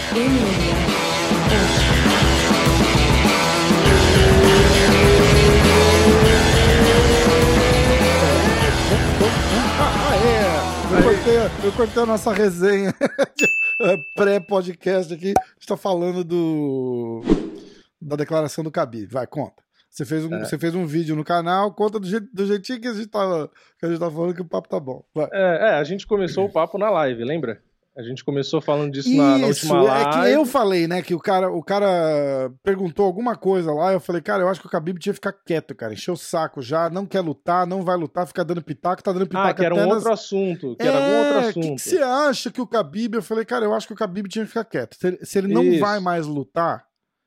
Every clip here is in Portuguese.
Eu cortei a nossa resenha pré-podcast aqui. A gente tá falando da declaração do Khabib. Vai, conta. Você fez um vídeo no canal, conta do jeitinho que a gente tá falando que o papo tá bom. Vai. A gente começou o papo na live, lembra? A gente começou falando disso na última live. É que eu falei, né, que o cara perguntou alguma coisa lá, eu falei, cara, eu acho que o Khabib tinha que ficar quieto, cara, encheu o saco já, não quer lutar, não vai lutar, fica dando pitaco, tá dando pitaco que era um outro assunto, que era algum outro assunto. O que você acha que o Khabib, eu falei, cara, eu acho que o Khabib tinha que ficar quieto. Se ele não vai mais lutar,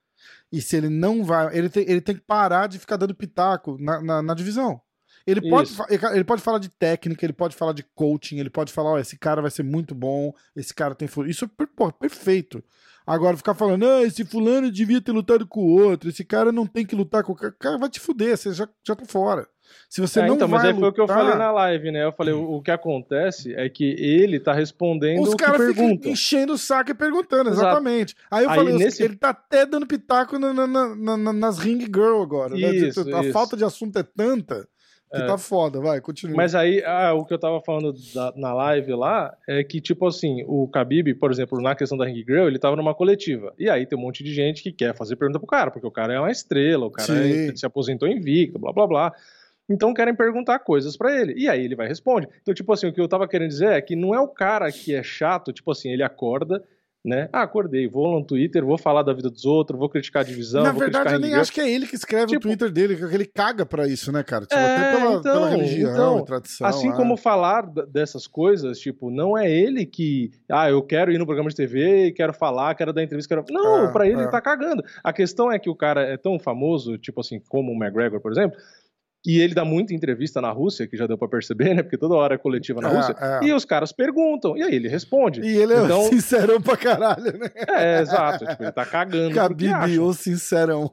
e se ele não vai, ele tem que parar de ficar dando pitaco na divisão. Ele pode falar de técnica, ele pode falar de coaching, ele pode falar, esse cara vai ser muito bom, esse cara tem... Isso é perfeito. Agora, ficar falando, esse fulano devia ter lutado com o outro, esse cara não tem que lutar com o cara, vai te fuder, você já tá fora. Se você não vai mas aí lutar... foi o que eu falei na live, né? Eu falei, o que acontece é que ele tá respondendo o que pergunta. Os caras ficam enchendo o saco e perguntando, exatamente. Aí eu falei, ele tá até dando pitaco nas ring girl agora. Isso, né? A falta de assunto é tanta... que tá foda, vai, continua. Mas aí, o que eu tava falando na live lá é que, tipo assim, o Khabib, por exemplo, na questão da Ring Girl, ele tava numa coletiva. E aí tem um monte de gente que quer fazer pergunta pro cara, porque o cara é uma estrela, o cara se aposentou invicto, blá, blá, blá. Então querem perguntar coisas pra ele. E aí ele vai e responde. Então, tipo assim, o que eu tava querendo dizer é que não é o cara que é chato, tipo assim, ele acorda... né? Acordei, vou no Twitter, vou falar da vida dos outros, vou criticar a divisão. Na verdade, eu nem acho que é ele que escreve o Twitter dele, que ele caga pra isso, né, cara? Tipo, até pela religião e tradição. Assim como falar dessas coisas, tipo, não é ele que, eu quero ir no programa de TV e quero falar, quero dar entrevista, Não, pra ele tá cagando. A questão é que o cara é tão famoso, tipo assim, como o McGregor, por exemplo, e ele dá muita entrevista na Rússia, que já deu pra perceber, né? Porque toda hora é coletiva na Rússia. E os caras perguntam, e aí ele responde. E ele é sincerão pra caralho, né? Exato. Tipo, ele tá cagando. Khabib, o sincerão.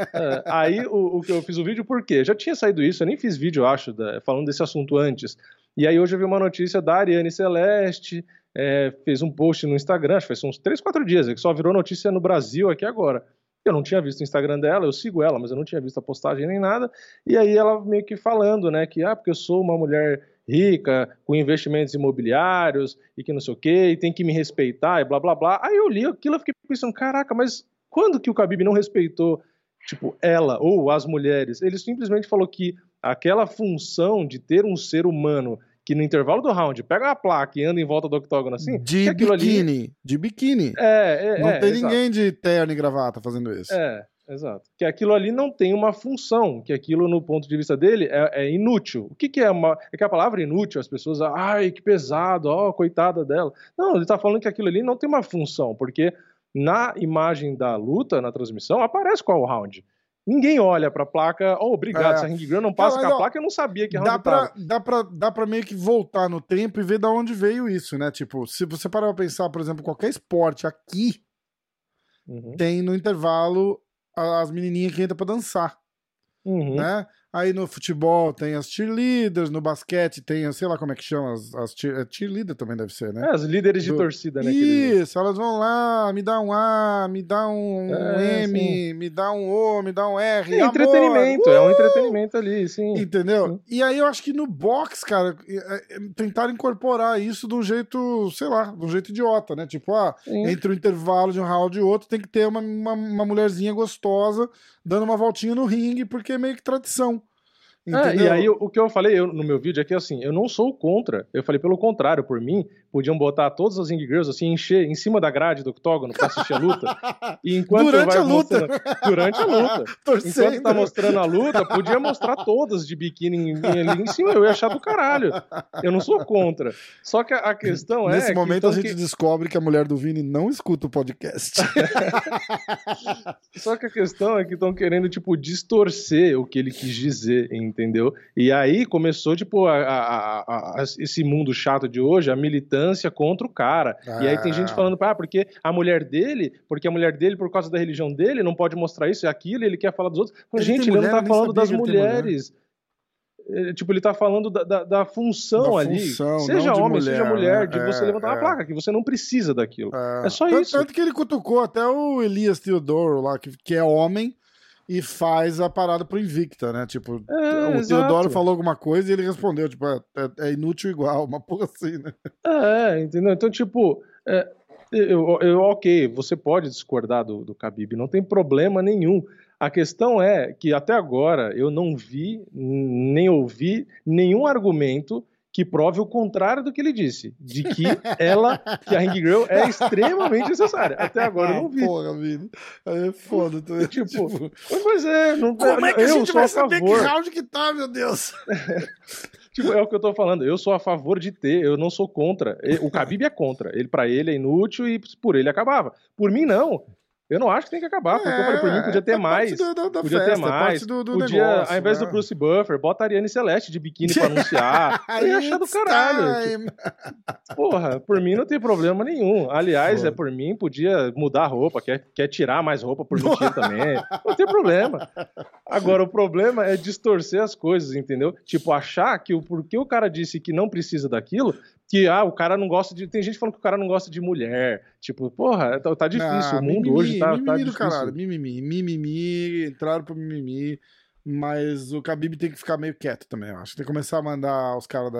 Aí o que eu fiz o vídeo, por quê? Já tinha saído isso, eu nem fiz vídeo, acho, falando desse assunto antes. E aí hoje eu vi uma notícia da Ariane Celeste, fez um post no Instagram, acho que faz uns 3, 4 dias, que só virou notícia no Brasil aqui agora. Eu não tinha visto o Instagram dela, eu sigo ela, mas eu não tinha visto a postagem nem nada. E aí ela meio que falando, né, que porque eu sou uma mulher rica, com investimentos imobiliários, e que não sei o quê, e tem que me respeitar, e blá, blá, blá. Aí eu li aquilo e fiquei pensando, caraca, mas quando que o Khabib não respeitou, tipo, ela ou as mulheres? Ele simplesmente falou que aquela função de ter um ser humano que no intervalo do round pega uma placa e anda em volta do octógono assim... De biquíni. Não tem ninguém de terno e gravata fazendo isso. Exato. Que aquilo ali não tem uma função, que aquilo, no ponto de vista dele, é inútil. O que é é que a palavra inútil, as pessoas, que pesado, coitada dela. Não, ele tá falando que aquilo ali não tem uma função, porque na imagem da luta, na transmissão, aparece qual o round. Ninguém olha pra placa, obrigado, essa Ring Girl não passa com a placa, eu não sabia que round tava. Dá pra meio que voltar no tempo e ver de onde veio isso, né? Tipo, se você parar pra pensar, por exemplo, qualquer esporte aqui, tem no intervalo as menininhas que entram pra dançar, né? Aí no futebol tem as cheerleaders, no basquete tem, sei lá como é que chama, as cheerleader também deve ser, né? As líderes de torcida, né? Isso, elas vão lá, me dá um A, me dá um M, sim. Me dá um O, me dá um R. É entretenimento, é um entretenimento ali, sim. Entendeu? Sim. E aí eu acho que no boxe, cara, tentaram incorporar isso de um jeito, sei lá, de um jeito idiota, né? Tipo, entre o intervalo de um round e outro tem que ter uma mulherzinha gostosa dando uma voltinha no ringue, porque é meio que tradição. E aí o que eu falei no meu vídeo é que assim, eu não sou contra, eu falei pelo contrário, por mim, podiam botar todas as ring girls assim, encher em cima da grade do octógono pra assistir a luta, e enquanto durante a luta, enquanto tá mostrando a luta, podia mostrar todas de biquíni ali em cima, eu ia achar do caralho, eu não sou contra, só que a questão nesse momento a gente descobre que a mulher do Vini não escuta o podcast. Só que a questão é que estão querendo, tipo, distorcer o que ele quis dizer, entendeu? E aí começou, tipo, esse mundo chato de hoje, a militância contra o cara. E aí tem gente falando, porque a mulher dele, por causa da religião dele, não pode mostrar isso e aquilo, e ele quer falar dos outros. Mas, gente, ele não tá falando das mulheres. Tipo, ele tá falando da função ali. Seja homem, seja mulher, de você levantar uma placa, que você não precisa daquilo. É só isso. Tanto que ele cutucou até o Elias Theodoro lá, que é homem, e faz a parada pro Invicta, né? Tipo, o Theodoro falou alguma coisa e ele respondeu, tipo, é inútil igual, uma porra assim, né? Entendeu? Então, tipo, ok, você pode discordar do Khabib, não tem problema nenhum. A questão é que até agora eu não vi, nem ouvi nenhum argumento que prove o contrário do que ele disse, de que a Ring Girl é extremamente necessária. Até agora eu não vi. Porra, Vini. É foda. Tipo, pois é. Como é que a gente vai saber que round que tá, meu Deus? Tipo, é o que eu tô falando. Eu sou a favor de ter, eu não sou contra. O Khabib é contra. Pra ele é inútil e por ele acabava. Por mim, não. Eu não acho que tem que acabar, porque eu falei, por mim podia ter mais. Podia ter mais. Podia, ao invés do Bruce Buffer, bota a Ariane Celeste de biquíni pra anunciar. Eu ia achar do caralho. Porra, por mim não tem problema nenhum. Aliás, por mim, podia mudar a roupa, quer tirar mais roupa por mentira também. Não tem problema. Agora, o problema é distorcer as coisas, entendeu? Tipo, achar que porque o cara disse que não precisa daquilo, que o cara não gosta de... Tem gente falando que o cara não gosta de mulher. Tipo, porra, tá difícil. O mundo hoje tá difícil. Do caralho. Mimimi, entraram pro mimimi. Mas o Khabib tem que ficar meio quieto também, eu acho. Tem que começar a mandar os caras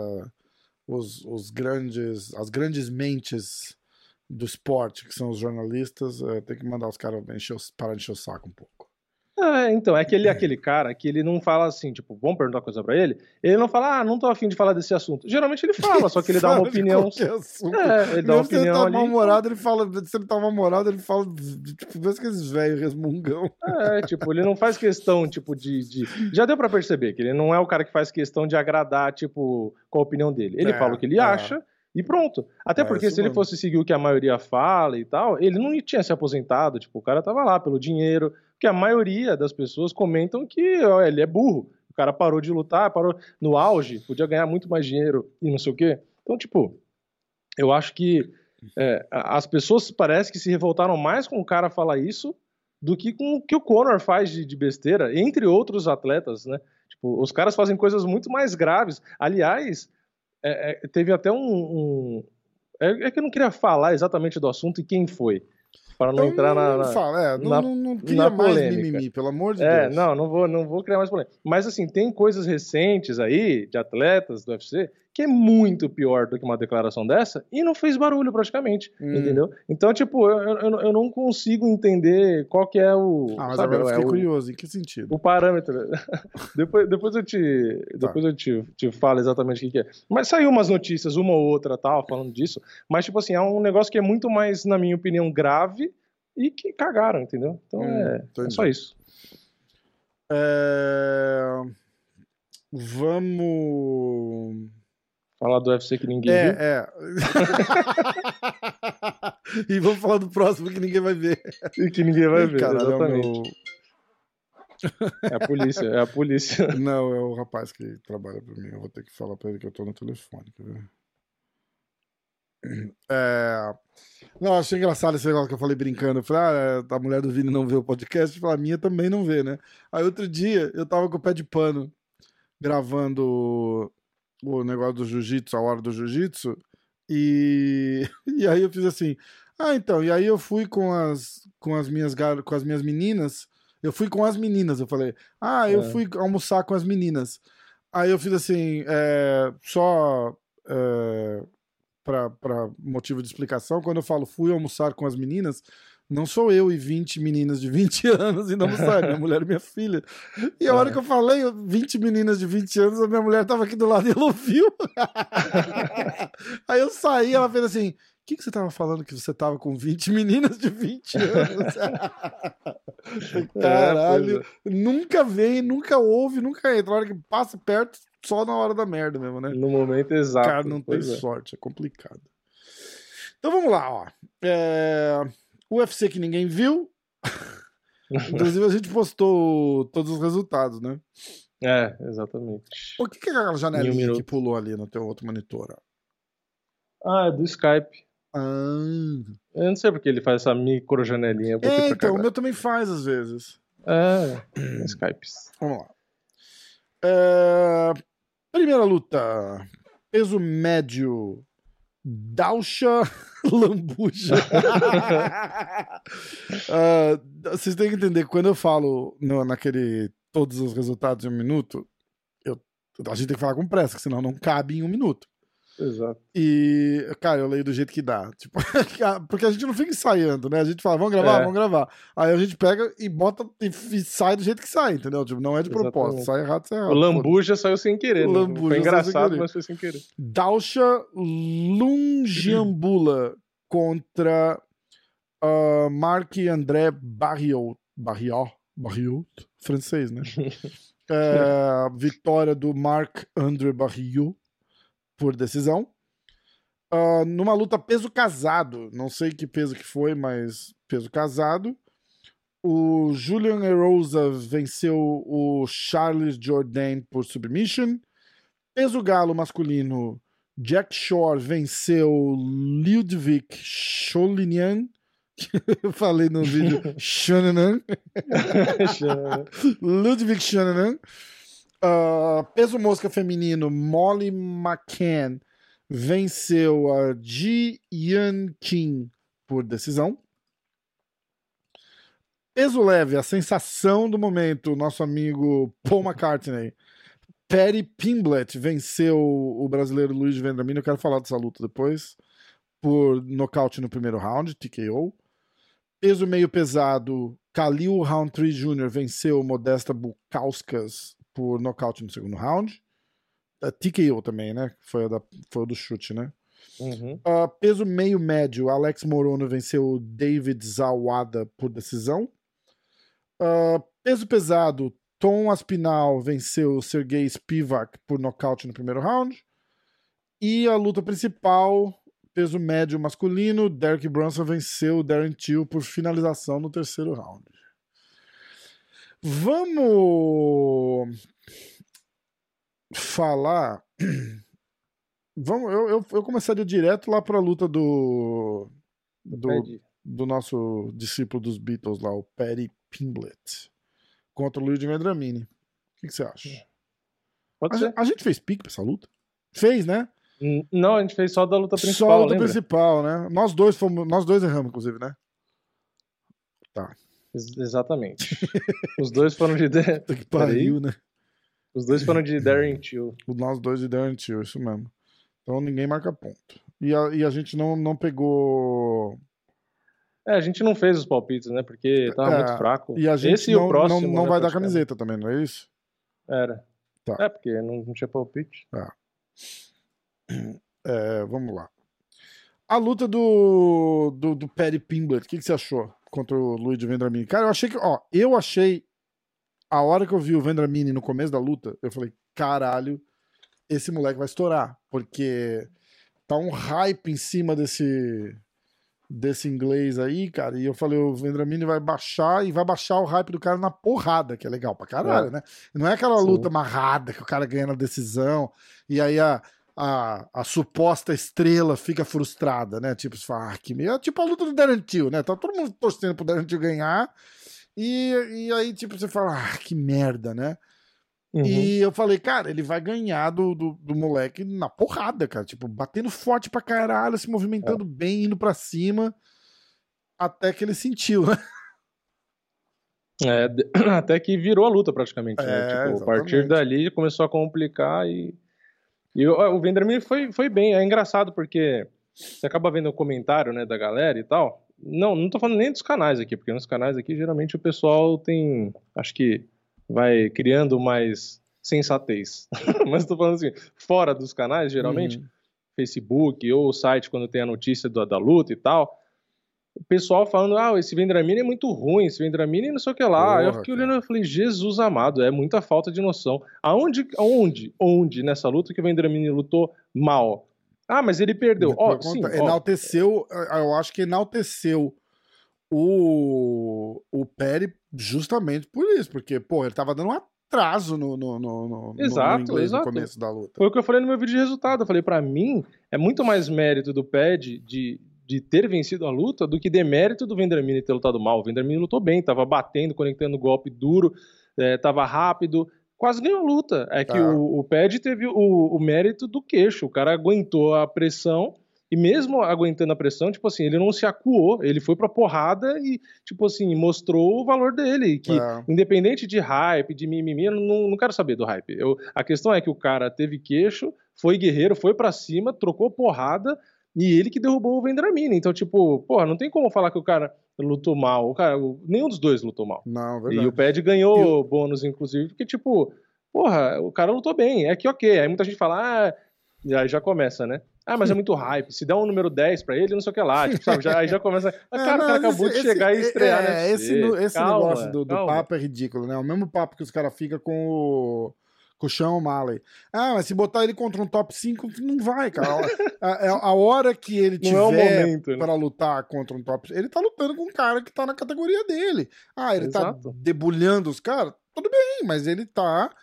as grandes mentes do esporte, que são os jornalistas, tem que mandar os caras parar de encher o saco um pouco. Então, é aquele cara que ele não fala assim, tipo, vamos perguntar uma coisa pra ele não fala, não tô afim de falar desse assunto. Geralmente ele fala, só que ele dá uma opinião. Ele dá uma opinião ali. Se ele tá mal-humorado, ele fala, tipo, vê aqueles velhos resmungão. Tipo, ele não faz questão, tipo, Já deu pra perceber que ele não é o cara que faz questão de agradar, tipo, com a opinião dele. Ele fala o que ele acha. E pronto. Até porque se ele fosse seguir o que a maioria fala e tal, ele não tinha se aposentado. Tipo, o cara tava lá pelo dinheiro. Porque a maioria das pessoas comentam que ele é burro. O cara parou de lutar, parou no auge, podia ganhar muito mais dinheiro e não sei o quê. Então, tipo, eu acho que as pessoas parece que se revoltaram mais com o cara falar isso do que com o que o Conor faz de besteira, entre outros atletas, né? Tipo, os caras fazem coisas muito mais graves. Aliás... teve até é que eu não queria falar exatamente do assunto e quem foi, para não entrar não cria mais mimimi, pelo amor de Deus. Não vou criar mais polêmica. Mas assim, tem coisas recentes aí, de atletas do UFC, que é muito pior do que uma declaração dessa, e não fez barulho praticamente, entendeu? Então, tipo, eu não consigo entender qual que é o... mas agora eu fiquei curioso, em que sentido? O parâmetro. depois eu te falo exatamente o que é. Mas saiu umas notícias, uma ou outra, tal, falando disso, mas, tipo assim, é um negócio que é muito mais, na minha opinião, grave e que cagaram, entendeu? Então, é só isso. Vamos... Falar do UFC que ninguém viu. E vamos falar do próximo que ninguém vai ver. E que ninguém vai ver, caralho, exatamente. É a polícia. Não, é o rapaz que trabalha pra mim. Eu vou ter que falar pra ele que eu tô no telefone. Quer ver? Não, achei engraçado esse negócio que eu falei brincando. Eu falei, a mulher do Vini não vê o podcast. A minha também não vê, né? Aí outro dia eu tava com o pé de pano gravando o negócio do jiu-jitsu, a hora do jiu-jitsu, e aí eu fiz assim, então, e aí eu fui com as minhas meninas, eu falei, eu fui almoçar com as meninas, aí eu fiz assim, só pra motivo de explicação, quando eu falo fui almoçar com as meninas, não sou eu e 20 meninas de 20 anos e não sabe, minha mulher e minha filha. E a hora que eu falei 20 meninas de 20 anos, a minha mulher tava aqui do lado e ela ouviu. Aí eu saí, ela fez assim, o que você tava falando que você tava com 20 meninas de 20 anos? Caralho, nunca vem, nunca ouve, nunca entra. A hora que passa perto, só na hora da merda mesmo, né? No momento exato. Cara, não tem sorte, é complicado. Então vamos lá, ó. UFC que ninguém viu. Inclusive a gente postou todos os resultados, né? Exatamente. O que é aquela janelinha que pulou ali no teu outro monitor? É do Skype. Eu não sei porque ele faz essa micro janelinha. Então, o meu também faz às vezes. Skype. Vamos lá. Primeira luta. Peso médio. Dalsha Lambuja. Vocês têm que entender, quando eu falo naquele todos os resultados em 1 minuto, a gente tem que falar com pressa, senão não cabe em 1 minuto. Exato. E, cara, eu leio do jeito que dá. Tipo, porque a gente não fica ensaiando, né? A gente fala, vamos gravar, vamos gravar. Aí a gente pega e bota e sai do jeito que sai, entendeu? Tipo, não é de propósito. Sai errado, sai errado. O Lambuja saiu sem querer. Né? Foi engraçado, mas foi sem querer. Dalsha Lungiambula contra Marc-André Barriot, francês, né? Vitória do Marc-André Barriot por decisão. Numa luta peso casado, não sei que peso que foi, mas peso casado, o Julian Erosa venceu o Charles Jourdain por submission. Peso galo masculino, Jack Shore venceu Ludwig Cholinian. Eu falei no vídeo Shonanan. Ludwig Shonanan. Peso mosca feminino, Molly McCann venceu a Ji Yan Kim por decisão. Peso leve, a sensação do momento, nosso amigo Paul McCartney. Paddy Pimblett venceu o brasileiro Luiz Vendramini. Eu quero falar dessa luta depois. Por nocaute no primeiro round, TKO. Peso meio pesado, Khalil Roundtree Jr. venceu Modesta Bukauskas por nocaute no segundo round. TKO também, né? Foi o do chute, né? Uhum. Peso meio médio, Alex Morono venceu David Zawada por decisão. Peso pesado, Tom Aspinall venceu Sergei Spivak por nocaute no primeiro round. E a luta principal, peso médio masculino, Derek Brunson venceu Darren Till por finalização no terceiro round. Vamos falar. Eu começaria direto lá para a luta do nosso discípulo dos Beatles lá, o Paddy Pimblett, contra o Luigi Vendramini. O que você acha? Pode ser. A gente fez pique pra essa luta? Fez, né? Não, a gente fez só da luta principal. Só a luta lembra? Principal, né? Nós dois erramos, inclusive, né? Tá. Exatamente. Os dois foram de. Que pariu, né? Os dois foram de Darren Till. Nós dois de Darren Till, isso mesmo. Então ninguém marca ponto. E a gente não pegou. A gente não fez os palpites, né? Porque tava muito fraco. E a gente esse e o próximo, não vai dar camiseta também, não é isso? Era. Tá. Porque não tinha palpite. Vamos lá. A luta do Paddy Pimblett, o que você achou contra o Luigi Vendramini? Cara, eu achei a hora que eu vi o Vendramini no começo da luta, eu falei, caralho, esse moleque vai estourar, porque tá um hype em cima desse inglês aí, cara, e eu falei, o Vendramini vai baixar o hype do cara na porrada, que é legal pra caralho, né? Não é aquela luta amarrada que o cara ganha na decisão, e aí a suposta estrela fica frustrada, né? Tipo, você fala, tipo a luta do Darren Till, né? Tá todo mundo torcendo pro Darren Till ganhar, e aí, tipo, você fala, que merda, né? Uhum. E eu falei, cara, ele vai ganhar do moleque na porrada, cara. Tipo, batendo forte pra caralho, se movimentando bem, indo pra cima, até que ele sentiu, né? Até que virou a luta praticamente, né? Tipo, a partir dali começou a complicar e o Vendramini foi bem. É engraçado porque você acaba vendo o comentário, né, da galera e tal. Não tô falando nem dos canais aqui, porque nos canais aqui geralmente o pessoal tem, acho que vai criando mais sensatez. Mas tô falando assim, fora dos canais, geralmente, Facebook ou o site, quando tem a notícia da luta e tal, o pessoal falando, esse Vendramini é muito ruim, esse Vendramini não sei o que lá. Aí eu fiquei olhando e falei, Jesus amado, é muita falta de noção. Onde nessa luta que o Vendramini lutou mal? Mas ele perdeu. Enalteceu, eu acho que enalteceu o Paddy justamente por isso, porque, pô, ele tava dando um atraso no inglês no começo da luta. Foi o que eu falei no meu vídeo de resultado. Eu falei, pra mim, é muito mais mérito do Paddy de ter vencido a luta do que demérito do Vendramini ter lutado mal. O Vendramini lutou bem, tava batendo, conectando golpe duro, tava rápido, quase ganhou a luta. É que o Pad teve o mérito do queixo. O cara aguentou a pressão e mesmo aguentando a pressão, tipo assim, ele não se acuou, ele foi pra porrada e, tipo assim, mostrou o valor dele. Que independente de hype, de mimimi, eu não quero saber do hype. A questão é que o cara teve queixo, foi guerreiro, foi pra cima, trocou porrada e ele que derrubou o Vendramini. Então, tipo, porra, não tem como falar que o cara lutou mal. O cara, nenhum dos dois lutou mal. Não, verdade. E o Pad ganhou bônus, inclusive, porque, tipo, porra, o cara lutou bem. É que ok. Aí muita gente fala, aí já começa, né? Mas é muito hype. Se der um número 10 pra ele, não sei o que lá. Tipo, sabe? Aí já começa. Cara, o cara acabou de chegar e estrear, né? Esse negócio do papo é ridículo, né? O mesmo papo que os caras ficam com o Sean O'Malley. Mas se botar ele contra um top 5, não vai, cara. A hora que ele tiver pra lutar contra um top 5, ele tá lutando com um cara que tá na categoria dele. Ele tá debulhando os caras? Tudo bem, mas ele tá...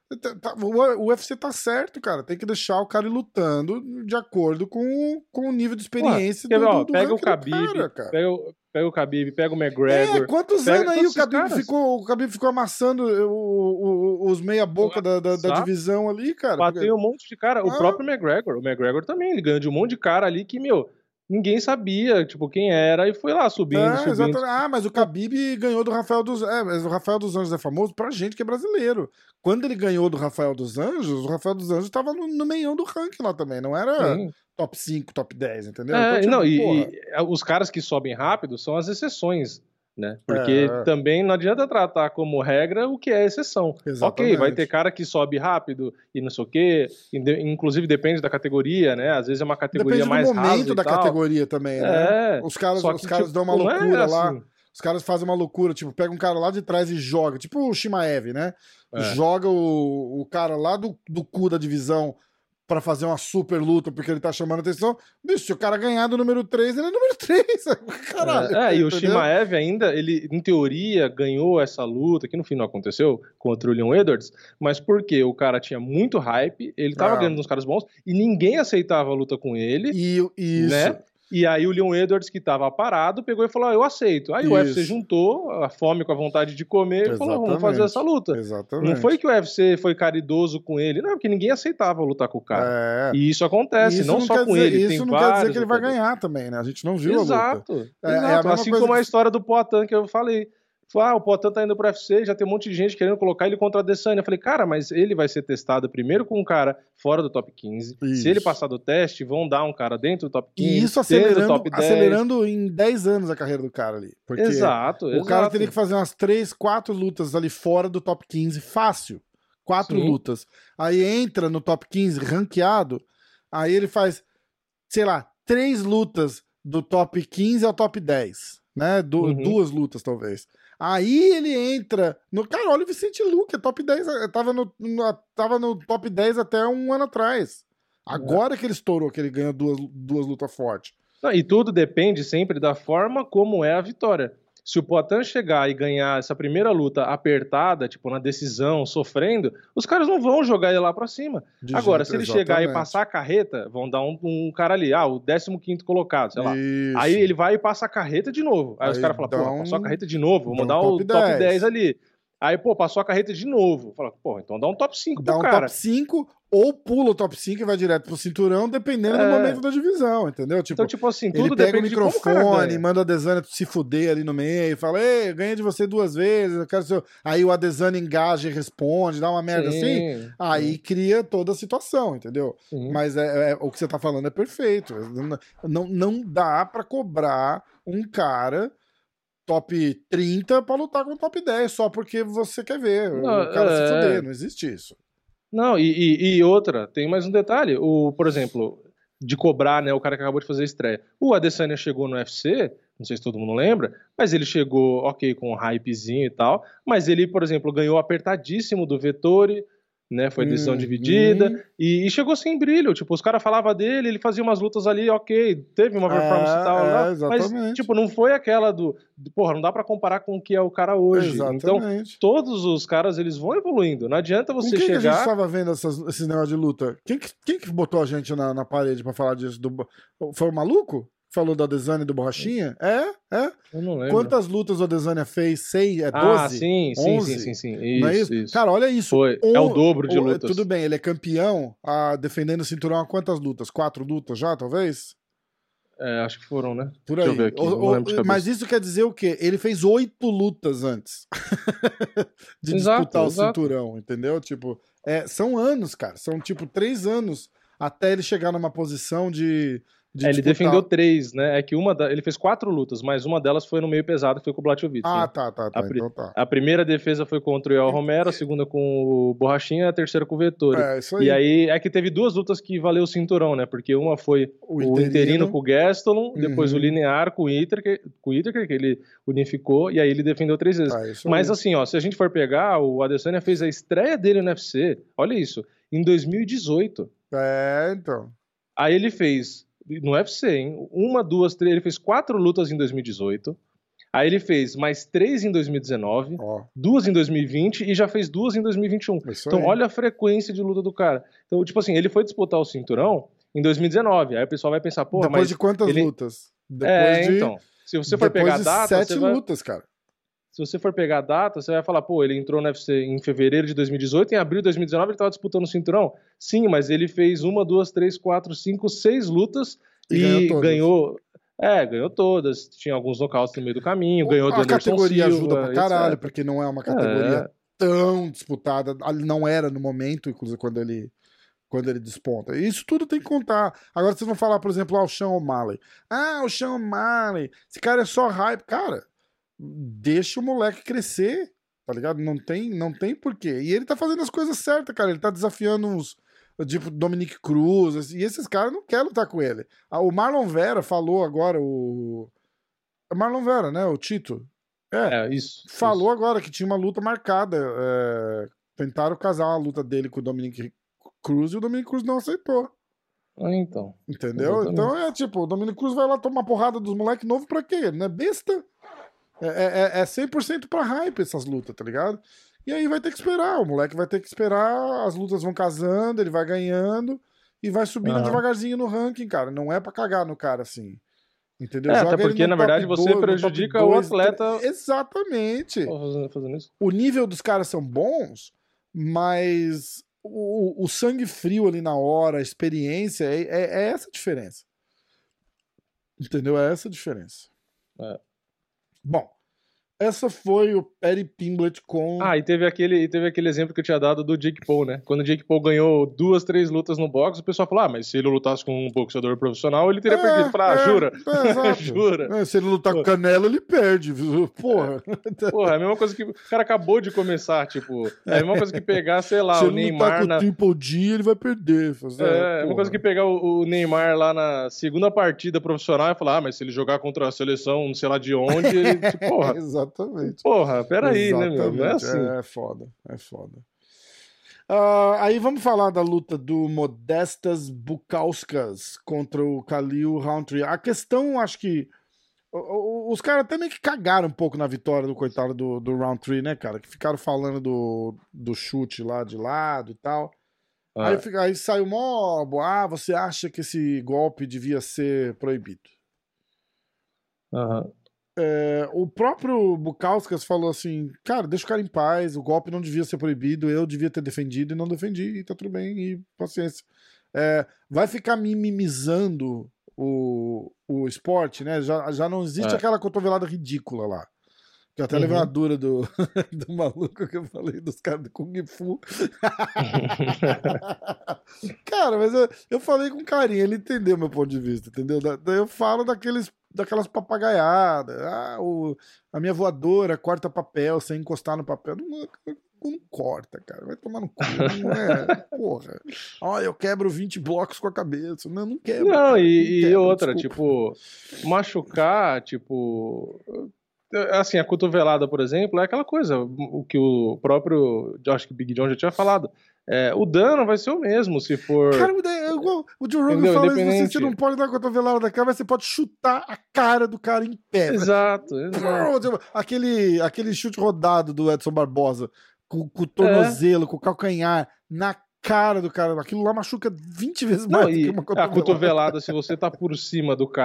O UFC tá certo, cara. Tem que deixar o cara ir lutando de acordo com o nível de experiência do pega o Khabib, cara. Pega o Khabib, pega o McGregor. Quantos anos aí o Khabib ficou amassando os meia-boca da divisão ali, cara? Bateu um monte de cara. O próprio McGregor. O McGregor também, ele ganhou de um monte de cara ali que, ninguém sabia, tipo, quem era, e foi lá subindo. Mas o Khabib ganhou do Rafael dos Anjos. Mas o Rafael dos Anjos é famoso pra gente que é brasileiro. Quando ele ganhou do Rafael dos Anjos, o Rafael dos Anjos tava no meião do ranking lá também, não era top 5, top 10, entendeu? Os caras que sobem rápido são as exceções, né? Porque também não adianta tratar como regra o que é exceção. Exatamente. Ok, vai ter cara que sobe rápido e não sei o quê, inclusive depende da categoria, né? Às vezes é uma categoria mais rasa. Depende do momento da categoria também, né? Os caras dão uma loucura lá. Assim. Os caras fazem uma loucura, tipo, pega um cara lá de trás e joga, tipo o Shimaev, né? Joga o cara lá do cu da divisão pra fazer uma super luta porque ele tá chamando atenção. Bicho, se o cara ganhar do número 3, ele é número 3. Caralho. E o Shimaev ainda, ele, em teoria, ganhou essa luta, que no fim não aconteceu, contra o Leon Edwards, mas porque o cara tinha muito hype, ele tava ganhando uns caras bons, e ninguém aceitava a luta com ele. Isso. Né? E aí o Leon Edwards, que tava parado, pegou e falou, eu aceito. Aí o UFC juntou a fome com a vontade de comer e falou, vamos fazer essa luta. Exatamente. Não foi que o UFC foi caridoso com ele, não, porque ninguém aceitava lutar com o cara. E isso acontece, não só com ele. Isso não quer dizer que ele vai ganhar também, né? A gente não viu a luta. Exato. Assim como a história do Poatan que eu falei. O Poatan tá indo pro UFC, já tem um monte de gente querendo colocar ele contra a Adesanya. Eu falei, cara, mas ele vai ser testado primeiro com um cara fora do top 15. Isso. Se ele passar do teste, vão dar um cara dentro do top 15. E isso acelerando em 10 anos a carreira do cara ali. Porque o cara teria que fazer umas 3, 4 lutas ali fora do top 15, fácil. 4 lutas. Aí entra no top 15 ranqueado, aí ele faz, sei lá, 3 lutas do top 15 ao top 10. Né? 2 lutas, talvez. Aí ele entra no... Cara, olha o Vicente Luque, top 10, tava no top 10 até um ano atrás. Agora que ele estourou, que ele ganhou duas lutas fortes. E tudo depende sempre da forma como é a vitória. Se o Poatan chegar e ganhar essa primeira luta apertada, tipo na decisão, sofrendo, os caras não vão jogar ele lá pra cima. Agora, se ele chegar e passar a carreta, vão dar um cara ali, o 15º colocado, sei lá. Isso. Aí ele vai e passa a carreta de novo. Aí os caras falam, passou a carreta de novo, vamos dar o top 10 ali. Aí, passou a carreta de novo. Fala, então dá um top 5 pro cara. Dá um top 5 ou pula o top 5 e vai direto pro cinturão, dependendo do momento da divisão, entendeu? Então, tipo assim, tudo ele pega o depende microfone, manda o Adesanya se fuder ali no meio, fala, eu ganhei de você 2 vezes, eu quero seu... Aí o Adesanya engaja e responde, dá uma merda assim, aí cria toda a situação, entendeu? Mas o que você tá falando é perfeito. Não dá pra cobrar um cara top 30 pra lutar com o top 10, só porque você quer ver o cara se fuder, não existe isso. Não, e outra, tem mais um detalhe, por exemplo, de cobrar, né, o cara que acabou de fazer a estreia. O Adesanya chegou no UFC, não sei se todo mundo lembra, mas ele chegou, com um hypezinho e tal, mas ele, por exemplo, ganhou apertadíssimo do Vettori, né, foi decisão dividida, e chegou sem brilho, tipo, os caras falavam dele, ele fazia umas lutas ali, teve uma performance e tal, mas, tipo, não foi aquela porra, não dá pra comparar com o que é o cara hoje. Exatamente. Então, todos os caras, eles vão evoluindo, não adianta você chegar... que a gente tava vendo esses negócios de luta? Quem que botou a gente na parede pra falar disso? Foi o maluco? Falou do Adesanya e do Borrachinha? Eu não lembro. Quantas lutas o Adesanya fez? 6? É 12? Ah, sim. 11? Sim. Não é Isso. Cara, olha isso. Foi. É o dobro de lutas. Tudo bem, ele é campeão defendendo o cinturão há quantas lutas? 4 lutas já, talvez? Acho que foram, né? Por aí. Deixa eu ver aqui. Mas isso quer dizer o quê? Ele fez 8 lutas antes de disputar o cinturão, entendeu? Tipo, são anos, cara. São tipo 3 anos até ele chegar numa posição de ele defendeu 3, né? É que ele fez 4 lutas, mas uma delas foi no meio pesado, que foi com o Blachowicz. Ah, né? tá. Então tá. A primeira defesa foi contra o Yoel Romero, a segunda com o Borrachinha e a terceira com o Vettori. Isso aí. E aí é que teve 2 lutas que valeu o cinturão, né? Porque uma foi o interino com o Gastelum, depois o linear com o Whittaker, que ele unificou, e aí ele defendeu 3 vezes. Mas assim, ó, se a gente for pegar, o Adesanya fez a estreia dele no UFC, olha isso, em 2018. Então. Aí ele fez... No UFC, hein? 1, 2, 3, ele fez 4 lutas em 2018. Aí ele fez mais 3 em 2019, 2 em 2020 e já fez 2 em 2021. Então olha a frequência de luta do cara. Então, tipo assim, ele foi disputar o cinturão em 2019. Aí o pessoal vai pensar, porra, depois de quantas lutas? Depois então. Se você for pegar a data... 7 lutas, cara. Se você for pegar a data, você vai falar, pô, ele entrou no UFC em fevereiro de 2018, em abril de 2019 ele estava disputando o cinturão. Sim, mas ele fez 1, 2, 3, 4, 5, 6 lutas e ganhou... ganhou todas. Tinha alguns nocautes no meio do caminho, ganhou do Anderson Silva. A categoria ajuda pra caralho, porque não é uma categoria tão disputada. Não era no momento, inclusive, quando ele desponta. Isso tudo tem que contar. Agora vocês vão falar, por exemplo, o Sean O'Malley. O Sean O'Malley, esse cara é só hype. Cara, deixa o moleque crescer, tá ligado? Não tem porquê. E ele tá fazendo as coisas certas, cara. Ele tá desafiando uns, tipo, Dominic Cruz, e esses caras não querem lutar com ele. O Marlon Vera falou agora, o Marlon Vera, né? O Tito. Isso. Falou agora que tinha uma luta marcada. Tentaram casar a luta dele com o Dominic Cruz e o Dominic Cruz não aceitou. Então. Entendeu? Exatamente. Então tipo, o Dominic Cruz vai lá tomar porrada dos moleques novos pra quê? Ele não é besta? É 100% pra hype essas lutas, tá ligado? E aí vai ter que esperar, o moleque vai ter que esperar, as lutas vão casando, ele vai ganhando e vai subindo devagarzinho no ranking, cara. Não é pra cagar no cara assim. Entendeu? Até porque, na verdade, você prejudica o atleta. Exatamente. Fazendo isso. O nível dos caras são bons, mas o sangue frio ali na hora, a experiência, é essa a diferença. Entendeu? É essa a diferença. Bom, essa foi o Paddy Pimblett com... e teve aquele exemplo que eu tinha dado do Jake Paul, né? Quando o Jake Paul ganhou 2, 3 lutas no boxe, o pessoal falou, mas se ele lutasse com um boxeador profissional, ele teria perdido. Jura? Jura? Se ele lutar com Canelo, ele perde. Porra. É a mesma coisa que o cara acabou de começar, tipo... É a mesma coisa que pegar, sei lá, o Neymar... Se ele lutar com o Triple G, ele vai perder. É a mesma coisa que pegar o Neymar lá na segunda partida profissional e falar, mas se ele jogar contra a seleção, não sei lá de onde, ele... Porra. Exatamente. Porra, peraí, né, meu? Não é assim. É foda. Aí vamos falar da luta do Modestas Bukauskas contra o Khalil Rountree. A questão, acho que os caras até meio que cagaram um pouco na vitória do coitado do Rountree, né, cara? Que ficaram falando do chute lá de lado e tal. Aí saiu mó... você acha que esse golpe devia ser proibido? O próprio Bukauskas falou assim, cara, deixa o cara em paz, o golpe não devia ser proibido, eu devia ter defendido e não defendi, e tá tudo bem, e paciência. Vai ficar mimimizando o esporte, né? Já não existe aquela cotovelada ridícula lá. Que até levei uma dura do maluco que eu falei dos caras do Kung Fu. Cara, mas eu falei com carinho, ele entendeu meu ponto de vista, entendeu? Daí eu falo daquelas papagaiadas. A minha voadora corta papel sem encostar no papel. Não corta, cara. Vai tomar no cu. Não é. Porra. Eu quebro 20 blocos com a cabeça. Não quebro. Não, e outra, desculpa. Tipo, machucar, tipo. Assim, a cotovelada, por exemplo, é aquela coisa, o que o próprio Josh Big John já tinha falado. O dano vai ser o mesmo, se for... Cara, o Joe Rogan fala isso, você não pode dar uma cotovelada da cara, mas você pode chutar a cara do cara em pé. Exato. Aquele chute rodado do Edson Barbosa, com o tornozelo, com o calcanhar, na cara do cara. Aquilo lá machuca 20 vezes mais do que uma cotovelada. A cotovelada, se você tá por cima do cara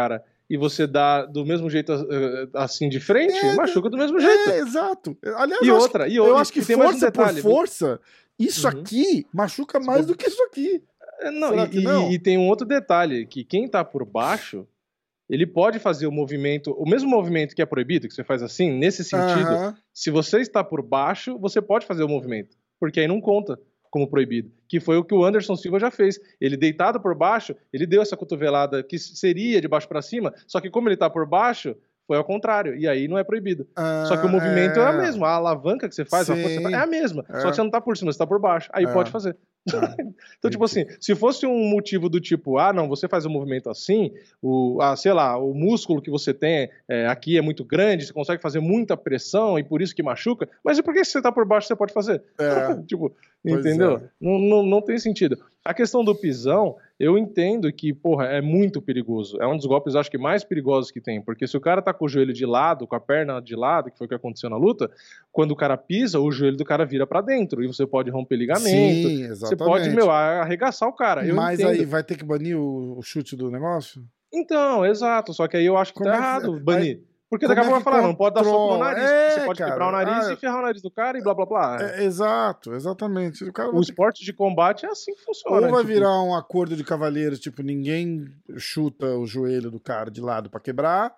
e você dá do mesmo jeito assim de frente, machuca do mesmo jeito. Exato. Aliás, eu acho que força por força, isso aqui machuca mais do que isso aqui. Não, e tem um outro detalhe, que quem tá por baixo, ele pode fazer o mesmo movimento que é proibido, que você faz assim, nesse sentido, se você está por baixo, você pode fazer o movimento, porque aí não conta como proibido, que foi o que o Anderson Silva já fez. Ele deitado por baixo, ele deu essa cotovelada que seria de baixo para cima, só que como ele tá por baixo, foi ao contrário, e aí não é proibido. Só que o movimento é o mesmo, a alavanca que você faz, a força que você faz, é a mesma, só que você não tá por cima, você tá por baixo, aí pode fazer. Então, tipo assim, se fosse um motivo do tipo, não, você faz um movimento assim, sei lá, o músculo que você tem aqui é muito grande, você consegue fazer muita pressão e por isso que machuca, mas e por que se você tá por baixo você pode fazer? Tipo, entendeu? Não tem sentido. A questão do pisão, eu entendo que, porra, é muito perigoso. É um dos golpes, acho que, mais perigosos que tem. Porque se o cara tá com o joelho de lado, com a perna de lado, que foi o que aconteceu na luta, quando o cara pisa, o joelho do cara vira pra dentro. E você pode romper ligamento. Sim, exatamente. Você pode, arregaçar o cara. Mas aí vai ter que banir o chute do negócio? Então, exato. Só que aí eu acho que tá errado banir. Porque daqui a pouco vai falar, não pode dar soco no nariz, você pode quebrar o nariz e ferrar o nariz do cara e blá blá blá. Exato, exatamente. O esporte de combate é assim que funciona. Ou vai virar um acordo de cavalheiros, tipo, ninguém chuta o joelho do cara de lado pra quebrar,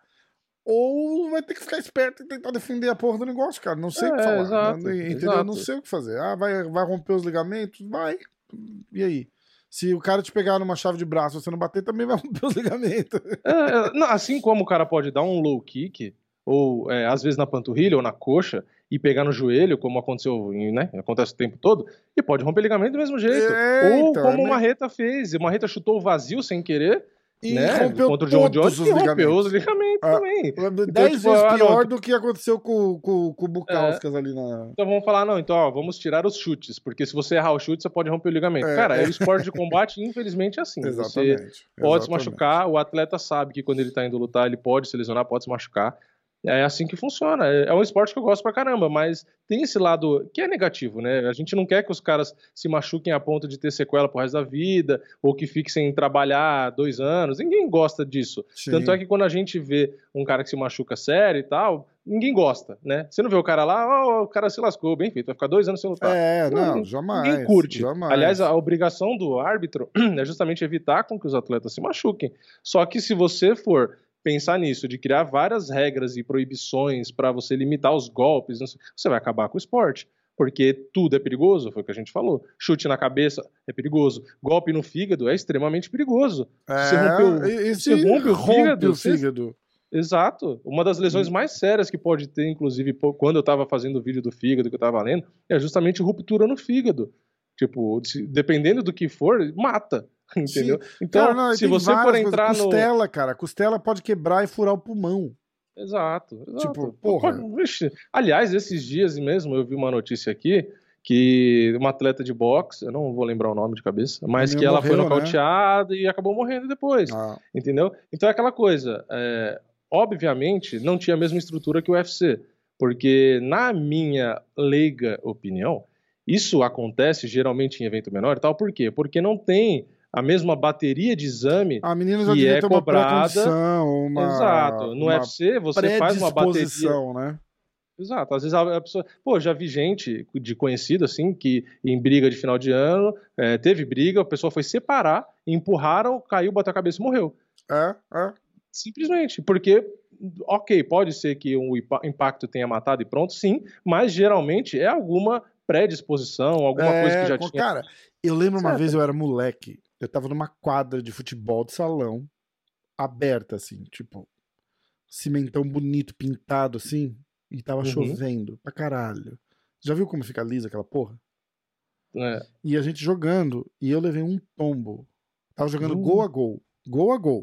ou vai ter que ficar esperto e tentar defender a porra do negócio, cara. Não sei o que falar. Exato, entendeu? Exato. Não sei o que fazer. Vai romper os ligamentos? Vai. E aí? Se o cara te pegar numa chave de braço e você não bater, também vai romper os ligamentos. Assim como o cara pode dar um low kick, ou às vezes na panturrilha ou na coxa, e pegar no joelho, como aconteceu, né? Acontece o tempo todo, e pode romper ligamento do mesmo jeito. Ou então, como o Marreta fez. O Marreta chutou o vazio sem querer, e né? rompeu contra o John Jones, e rompeu os ligamentos também. 10 vezes pior do que aconteceu com o Bukauskas ali na... Então vamos falar, vamos tirar os chutes, porque se você errar o chute, você pode romper o ligamento. Cara, o esporte de combate, infelizmente, é assim. Exatamente. Você pode se machucar, o atleta sabe que quando ele tá indo lutar, ele pode se lesionar, pode se machucar. É assim que funciona. É um esporte que eu gosto pra caramba, mas tem esse lado que é negativo, né? A gente não quer que os caras se machuquem a ponto de ter sequela pro resto da vida, ou que fiquem sem trabalhar 2 anos. Ninguém gosta disso. Sim. Tanto é que quando a gente vê um cara que se machuca sério e tal, ninguém gosta, né? Você não vê o cara lá, o cara se lascou, bem feito, vai ficar 2 anos sem lutar. Jamais. Ninguém curte. Jamais. Aliás, a obrigação do árbitro é justamente evitar com que os atletas se machuquem. Só que se você for pensar nisso, de criar várias regras e proibições para você limitar os golpes, você vai acabar com o esporte, porque tudo é perigoso, foi o que a gente falou. Chute na cabeça é perigoso, golpe no fígado é extremamente perigoso. Você rompe o fígado. Exato. Uma das lesões mais sérias que pode ter, inclusive, quando eu estava fazendo o vídeo do fígado que eu estava lendo, é justamente ruptura no fígado. Tipo, dependendo do que for, mata. Entendeu? Sim. Então, cara, se você for entrar costela, cara, costela pode quebrar e furar o pulmão. Exato. Tipo, porra. Aliás, esses dias mesmo eu vi uma notícia aqui que uma atleta de boxe, eu não vou lembrar o nome de cabeça, mas que ela foi nocauteada, né? E acabou morrendo depois. Entendeu? Então é aquela coisa, obviamente não tinha a mesma estrutura que o UFC, porque na minha leiga opinião, isso acontece geralmente em evento menor e tal, por quê? Porque não tem a mesma bateria de exame a menina já que devia é ter cobrada. Exato. No UFC você faz uma bateria, né? Exato. Às vezes a pessoa, já vi gente de conhecido assim que em briga de final de ano teve briga, a pessoa foi separar, empurraram, caiu, bateu a cabeça e morreu. Simplesmente porque, ok, pode ser que um impacto tenha matado e pronto, sim, mas geralmente é alguma predisposição, alguma coisa que já tinha. Cara, eu lembro uma vez eu era moleque, eu tava numa quadra de futebol de salão, aberta assim, tipo, cimentão bonito, pintado assim, e tava chovendo pra caralho. Já viu como fica lisa aquela porra? E a gente jogando, e eu levei um tombo. Tava jogando gol a gol. Gol a gol.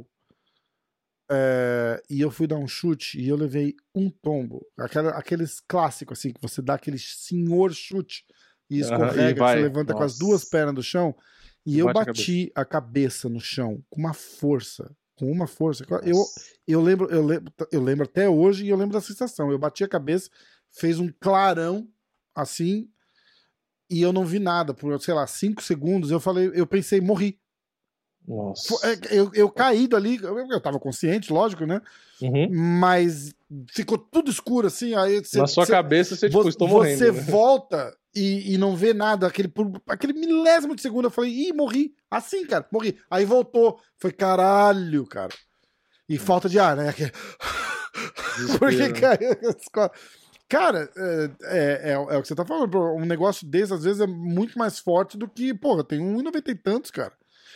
E eu fui dar um chute e eu levei um tombo. Aqueles clássicos, assim, que você dá aquele senhor chute e escorrega, você levanta com as 2 pernas do chão. E eu bati a cabeça no chão com uma força. Eu lembro até hoje e eu lembro da sensação. Eu bati a cabeça, fez um clarão assim, e eu não vi nada. Por, sei lá, 5 segundos, eu pensei, morri. Nossa. Eu caído ali, eu tava consciente, lógico, né? Uhum. Mas ficou tudo escuro assim. Aí na sua cabeça você tipo, estou morrendo. Você volta e não vê nada, aquele milésimo de segundo. Eu falei, ih, morri. Assim, cara, morri. Aí voltou. Foi caralho, cara. E falta de ar, né? Porque caiu. Cara, é o que você tá falando. Um negócio desse, às vezes, é muito mais forte do que, porra, tem 1,90 e tantos, cara.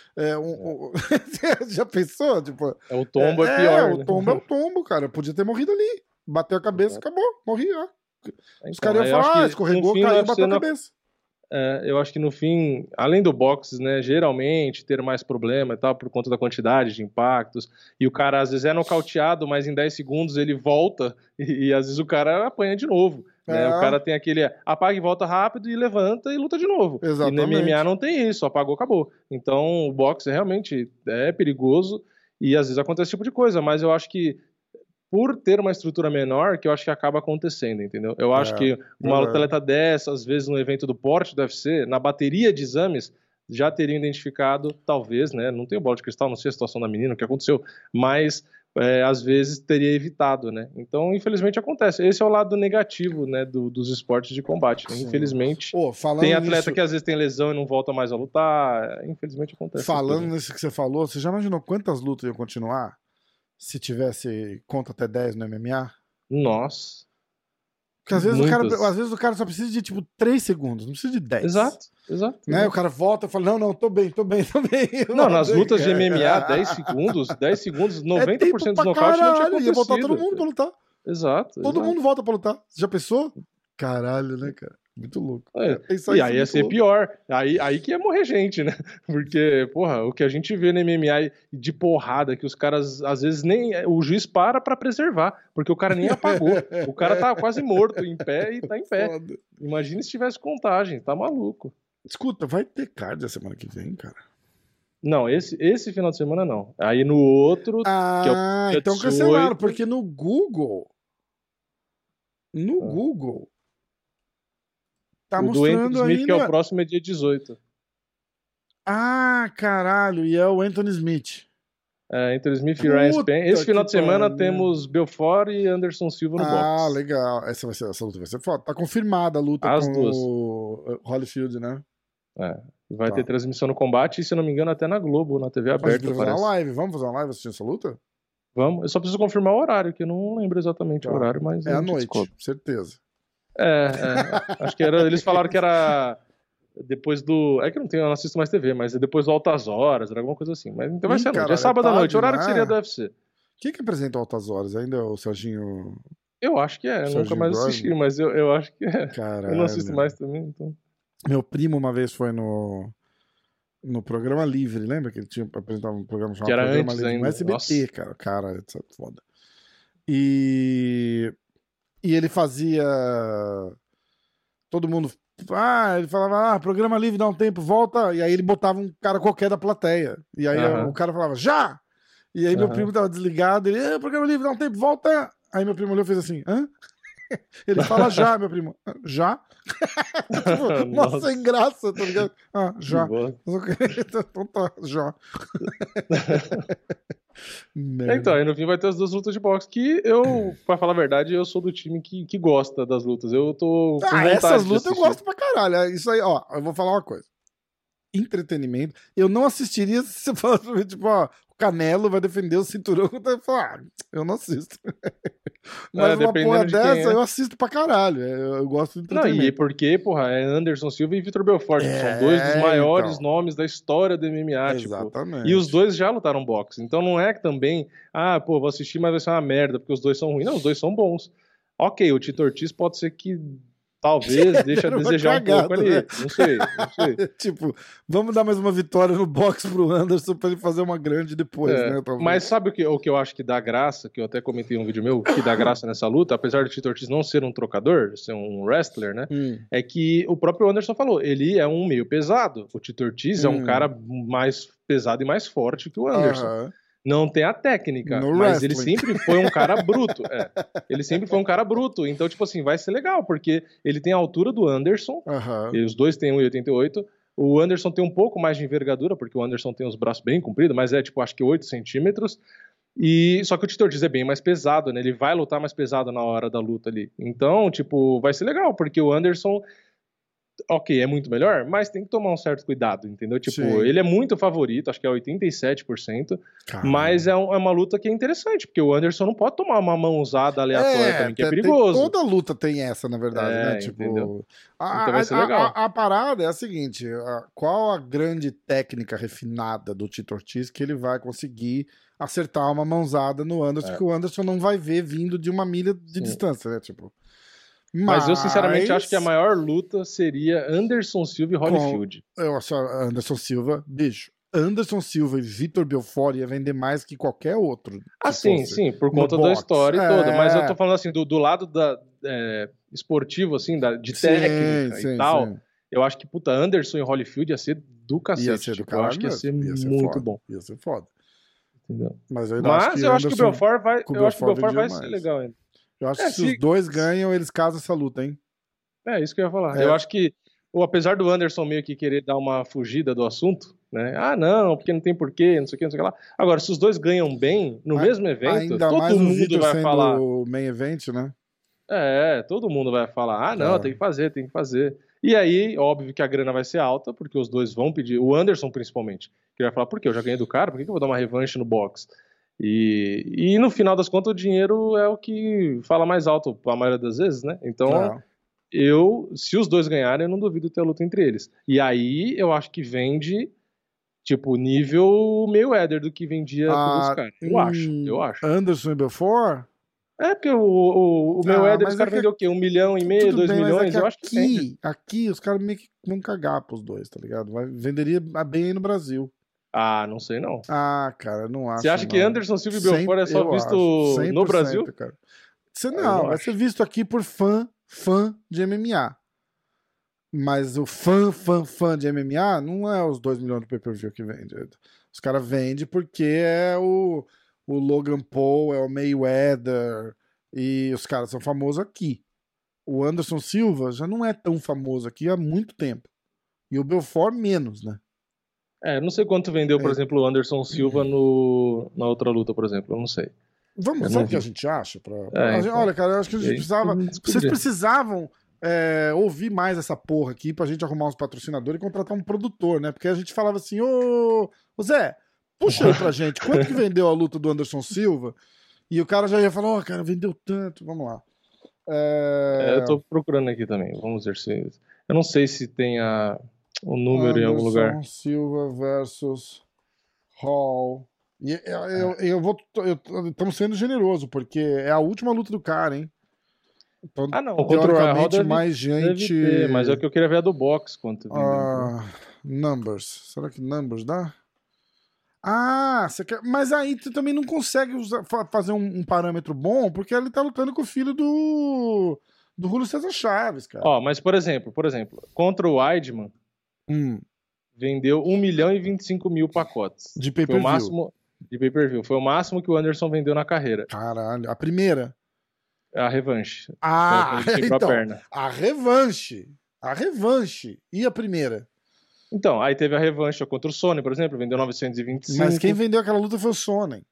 Já pensou? Tipo, o tombo é pior. O tombo é o tombo, cara. Eu podia ter morrido ali. Bateu a cabeça, acabou. Morri, ó. Então, os caras iam falar, escorregou, caiu, bateu a cabeça. Eu acho que no fim, além do boxe, né, geralmente ter mais problema e tal, por conta da quantidade de impactos, e o cara às vezes é nocauteado, mas em 10 segundos ele volta, e às vezes o cara apanha de novo. Né? O cara tem aquele apaga e volta rápido e levanta e luta de novo. Exatamente. E no MMA não tem isso, apagou, acabou. Então o boxe realmente é perigoso e às vezes acontece esse tipo de coisa, mas eu acho que por ter uma estrutura menor, que eu acho que acaba acontecendo, entendeu? Eu acho que uma atleta dessa, às vezes no evento do porte do UFC, na bateria de exames, já teriam identificado, talvez, né? Não tenho bola de cristal, não sei a situação da menina, o que aconteceu, mas às vezes teria evitado, né? Então, infelizmente, acontece. Esse é o lado negativo, né, dos esportes de combate. Né? Infelizmente, tem atleta que às vezes tem lesão e não volta mais a lutar. Infelizmente, acontece. Falando nisso que você falou, você já imaginou quantas lutas iam continuar? Se tivesse conta até 10 no MMA? Nossa. Porque às vezes o cara só precisa de tipo 3 segundos, não precisa de 10. Exato. Né? O cara volta e fala, não, tô bem. Não, nas lutas de MMA, 10 segundos, 90% dos nocautes não tinha acontecido. Ia voltar todo mundo pra lutar. Exato. Todo mundo volta pra lutar. Já pensou? Caralho, né, cara? Muito louco. E aí ia ser pior. Aí que ia morrer gente, né? Porque, porra, o que a gente vê no MMA de porrada, que os caras, às vezes, nem. O juiz para pra preservar, porque o cara nem apagou. O cara tá quase morto, em pé, e tá em pé. Foda. Imagina se tivesse contagem, tá maluco. Escuta, vai ter card a semana que vem, cara? Não, esse final de semana não. Aí no outro. Que é o então cancelaram, porque no Google. Tá mostrando do Anthony Smith, ainda... que é o próximo, é dia 18. Ah, caralho, e é o Anthony Smith. Anthony Smith e Ryan Spann. Esse final de semana temos Belfort e Anderson Silva no boxe. Ah, legal. Essa luta vai ser foda. Tá confirmada a luta com o Holyfield, né? Vai ter transmissão no combate e, se eu não me engano, até na Globo, na TV aberta. Vamos fazer uma live assistindo essa luta? Vamos. Eu só preciso confirmar o horário, que eu não lembro exatamente o horário, mas... É à noite, certeza. Acho que era. Eles falaram que era depois do. É que eu não assisto mais TV, mas é depois do Altas Horas, era alguma coisa assim. Mas então vai ser à noite. É sábado à noite, o horário que seria do UFC. Quem que apresenta Altas Horas? Ainda é o Serginho. Eu acho que é. Eu nunca mais assisti, mas eu acho que é. Caralho. Eu não assisto mais também, então. Meu primo uma vez foi no Programa Livre, lembra que ele tinha apresentado um programa chamado Programa Livre no SBT, Nossa. cara. Cara, isso é foda. E ele fazia... Todo mundo... ele falava, Programa Livre, dá um tempo, volta. E aí ele botava um cara qualquer da plateia. E aí o cara falava, já! E aí meu primo tava desligado, ele, Programa Livre, dá um tempo, volta! Aí meu primo olhou e fez assim, hã? Ele fala já, meu primo. Já? Tipo, nossa, sem graça, tá ligado? Já. Então tá, já. Então, aí no fim vai ter as duas lutas de boxe que eu, pra falar a verdade, eu sou do time que gosta das lutas. Eu tô com vontade essas lutas eu gosto pra caralho. Isso aí, ó, eu vou falar uma coisa. Entretenimento. Eu não assistiria se você falasse pra mim, tipo, o Canelo vai defender o cinturão. Eu não assisto. Mas uma porra dessa eu assisto pra caralho. Eu gosto de entretenimento. Não, e porque, porra, é Anderson Silva e Vitor Belfort. São dois dos maiores nomes da história do MMA. Exatamente. Tipo, e os dois já lutaram boxe. Então não é que também, vou assistir, mas vai ser uma merda, porque os dois são ruins. Não, os dois são bons. Ok, o Tito Ortiz pode ser que talvez deixe a desejar um pouco ali. Né? Não sei. Tipo, vamos dar mais uma vitória no boxe pro Anderson pra ele fazer uma grande depois, né? Talvez. Mas sabe o que eu acho que dá graça, que eu até comentei em um vídeo meu, que dá graça nessa luta, apesar do Tito Ortiz não ser um trocador, ser um wrestler, né? É que o próprio Anderson falou, ele é um meio pesado. O Tito Ortiz é um cara mais pesado e mais forte que o Anderson. Não tem a técnica, mas ele sempre foi um cara bruto. Ele sempre foi um cara bruto. Então, tipo assim, vai ser legal, porque ele tem a altura do Anderson, e os dois têm 1,88. O Anderson tem um pouco mais de envergadura, porque o Anderson tem os braços bem compridos, mas é tipo, acho que 8 centímetros. Só que o Tito Ortiz é bem mais pesado, né? Ele vai lutar mais pesado na hora da luta ali. Então, tipo, vai ser legal, porque o Anderson, ok, é muito melhor, mas tem que tomar um certo cuidado, entendeu? Tipo, Sim. ele é muito favorito, acho que é 87%, Caramba. mas é uma luta que é interessante, porque o Anderson não pode tomar uma mãozada aleatória também, que é perigoso. Toda luta tem essa, na verdade, né? Tipo, entendeu? Então vai ser legal. A parada é a seguinte, qual a grande técnica refinada do Tito Ortiz que ele vai conseguir acertar uma mãozada no Anderson, que o Anderson não vai ver vindo de uma milha de distância, né? Tipo... Mas eu, sinceramente, acho que a maior luta seria Anderson Silva e Holyfield. Eu acho Anderson Silva, bicho. Anderson Silva e Vitor Belfort ia vender mais que qualquer outro. Sim, por conta da história e toda. Mas eu tô falando assim, do lado esportivo, assim, de técnica e tal. Sim. Eu acho que, Anderson e Holyfield ia ser do cacete. Ia ser do caralho, eu acho que ia ser muito bom. Ia ser foda. Entendeu? Mas eu acho que o Belfort vai ser legal ainda. Eu acho que se os dois ganham, eles casam essa luta, hein? É isso que eu ia falar. Eu acho que, apesar do Anderson meio que querer dar uma fugida do assunto, né? Ah, não, porque não tem porquê, não sei o que lá. Agora, se os dois ganham bem no mesmo evento, todo mundo vai falar. O main event, né? Todo mundo vai falar, não, tem que fazer. E aí, óbvio que a grana vai ser alta, porque os dois vão pedir, o Anderson principalmente, que vai falar, por quê? Eu já ganhei do cara, por que eu vou dar uma revanche no box? E no final das contas, o dinheiro é o que fala mais alto a maioria das vezes, né? Então, se os dois ganharem, eu não duvido ter a luta entre eles. E aí, eu acho que vende, tipo, nível Mayweather do que vendia com os caras. Eu acho. Anderson e Belfort? Porque o Mayweather, os caras vendeu o quê? 1,5 milhão, 2 milhões? Eu acho que aqui os caras meio que vão cagar pros dois, tá ligado? Venderia bem aí no Brasil. Não sei não. Cara, não acho. Você acha que Anderson Silva e Belfort é só visto no Brasil? Cara. Não, vai ser visto aqui por fã de MMA. Mas o fã de MMA não é os 2 milhões do pay-per-view que vende. Os caras vendem porque é o Logan Paul, é o Mayweather, e os caras são famosos aqui. O Anderson Silva já não é tão famoso aqui há muito tempo. E o Belfort menos, né? Não sei quanto vendeu, por exemplo, o Anderson Silva na outra luta, por exemplo. Eu não sei. Sabe o que a gente acha? Olha, cara, eu acho que a gente precisava. Vocês precisavam ouvir mais essa porra aqui pra gente arrumar uns patrocinadores e contratar um produtor, né? Porque a gente falava assim, ô Zé, puxa aí pra gente, quanto que vendeu a luta do Anderson Silva? E o cara já ia falar, cara, vendeu tanto, vamos lá. Eu tô procurando aqui também, vamos ver se... Eu não sei se tem o número em algum lugar. Anderson Silva versus Hall. Estamos sendo generoso, porque é a última luta do cara, hein? Então, não, contra o Hall mais gente... Deve ter, mas é o que eu queria ver a do box. Quanto Numbers. Será que Numbers dá? Você quer... Mas aí tu também não consegue fazer um parâmetro bom, porque ele tá lutando com o filho do Julio César Chaves, cara. Mas por exemplo, contra o Weidman, vendeu 1 milhão e 25 mil pacotes. De pay-per-view. Foi o máximo de pay-per-view. Foi o máximo que o Anderson vendeu na carreira. Caralho. A primeira? A revanche. Então, a revanche. A revanche. E a primeira? Então, aí teve a revanche contra o Sonnen, por exemplo, vendeu 925. Mas quem vendeu aquela luta foi o Sonnen.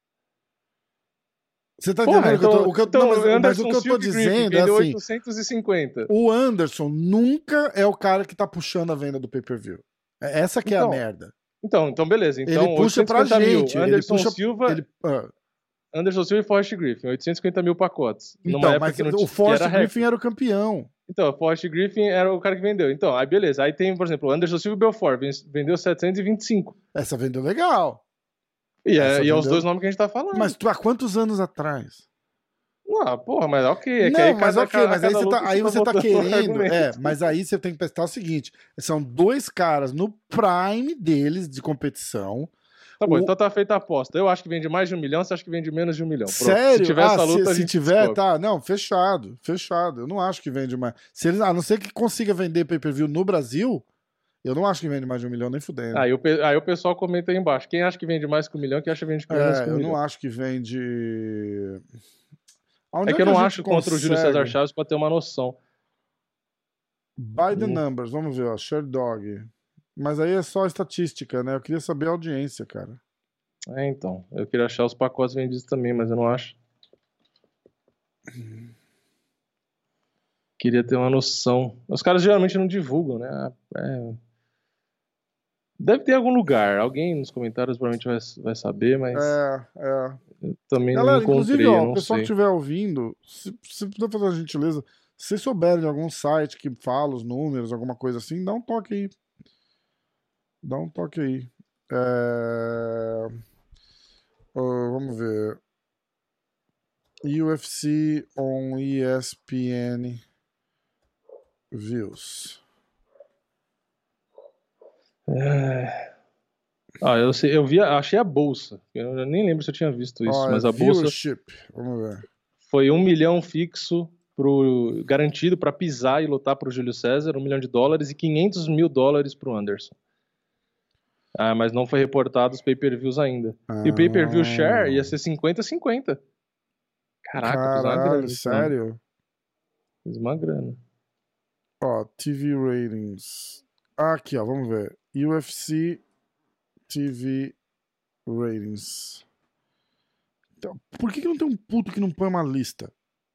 Você tá entendendo o que eu tô dizendo é assim, 850. O Anderson nunca é o cara que tá puxando a venda do pay-per-view. Essa que é a merda. Então gente. Então, ele puxa pra gente. Anderson Silva e Forrest Griffin, 850 mil pacotes. Então, mas o Forrest Griffin era o campeão. Então, o Forrest Griffin era o cara que vendeu. Então, aí beleza. Aí tem, por exemplo, o Anderson Silva e Belfort, vendeu 725. Essa vendeu legal. E é os dois nomes que a gente tá falando. Mas há quantos anos atrás? Mas ok. Aí você tá querendo... mas aí você tem que pensar o seguinte. São dois caras no prime deles de competição. Tá bom, então tá feita a aposta. Eu acho que vende mais de 1 milhão, você acha que vende menos de 1 milhão. Pronto. Sério? Se tiver essa luta, se tiver, tá. Não, fechado. Eu não acho que vende mais. A não ser que consiga vender pay-per-view no Brasil, eu não acho que vende mais de 1 milhão nem fudendo. Aí o pessoal comenta aí embaixo. Quem acha que vende mais que 1 milhão, quem acha que vende menos que 1 milhão. Eu não acho que vende... que eu não acho contra o Júlio César Chaves pra ter uma noção. By the numbers, vamos ver, ó. Sherdog. Mas aí é só estatística, né? Eu queria saber a audiência, cara. Então. Eu queria achar os pacotes vendidos também, mas eu não acho. Queria ter uma noção. Os caras geralmente não divulgam, né? Deve ter algum lugar. Alguém nos comentários provavelmente vai saber, mas eu também não Galera, inclusive, encontrei, eu ó, o não pessoal que sei. estiver ouvindo, se puder fazer uma gentileza, se vocês souberem de algum site que fala os números, alguma coisa assim, dá um toque aí. Dá um toque aí. Vamos ver. UFC on ESPN Views. Eu sei, achei a bolsa. Eu nem lembro se eu tinha visto isso, Ó, mas a bolsa viewership. Vamos ver. foi 1 milhão fixo garantido para pisar e lutar pro Júlio César, US$ 1 milhão e US$ 500 mil pro Anderson. Mas não foi reportado os pay-per-views ainda. E o pay-per-view share ia ser 50-50. Caraca, fiz uma grana Caralho, isso, mano. sério? Fiz uma grana. Ó, TV ratings. Aqui, ó, vamos ver. UFC TV ratings. Então, por que não tem um puto que não põe uma lista?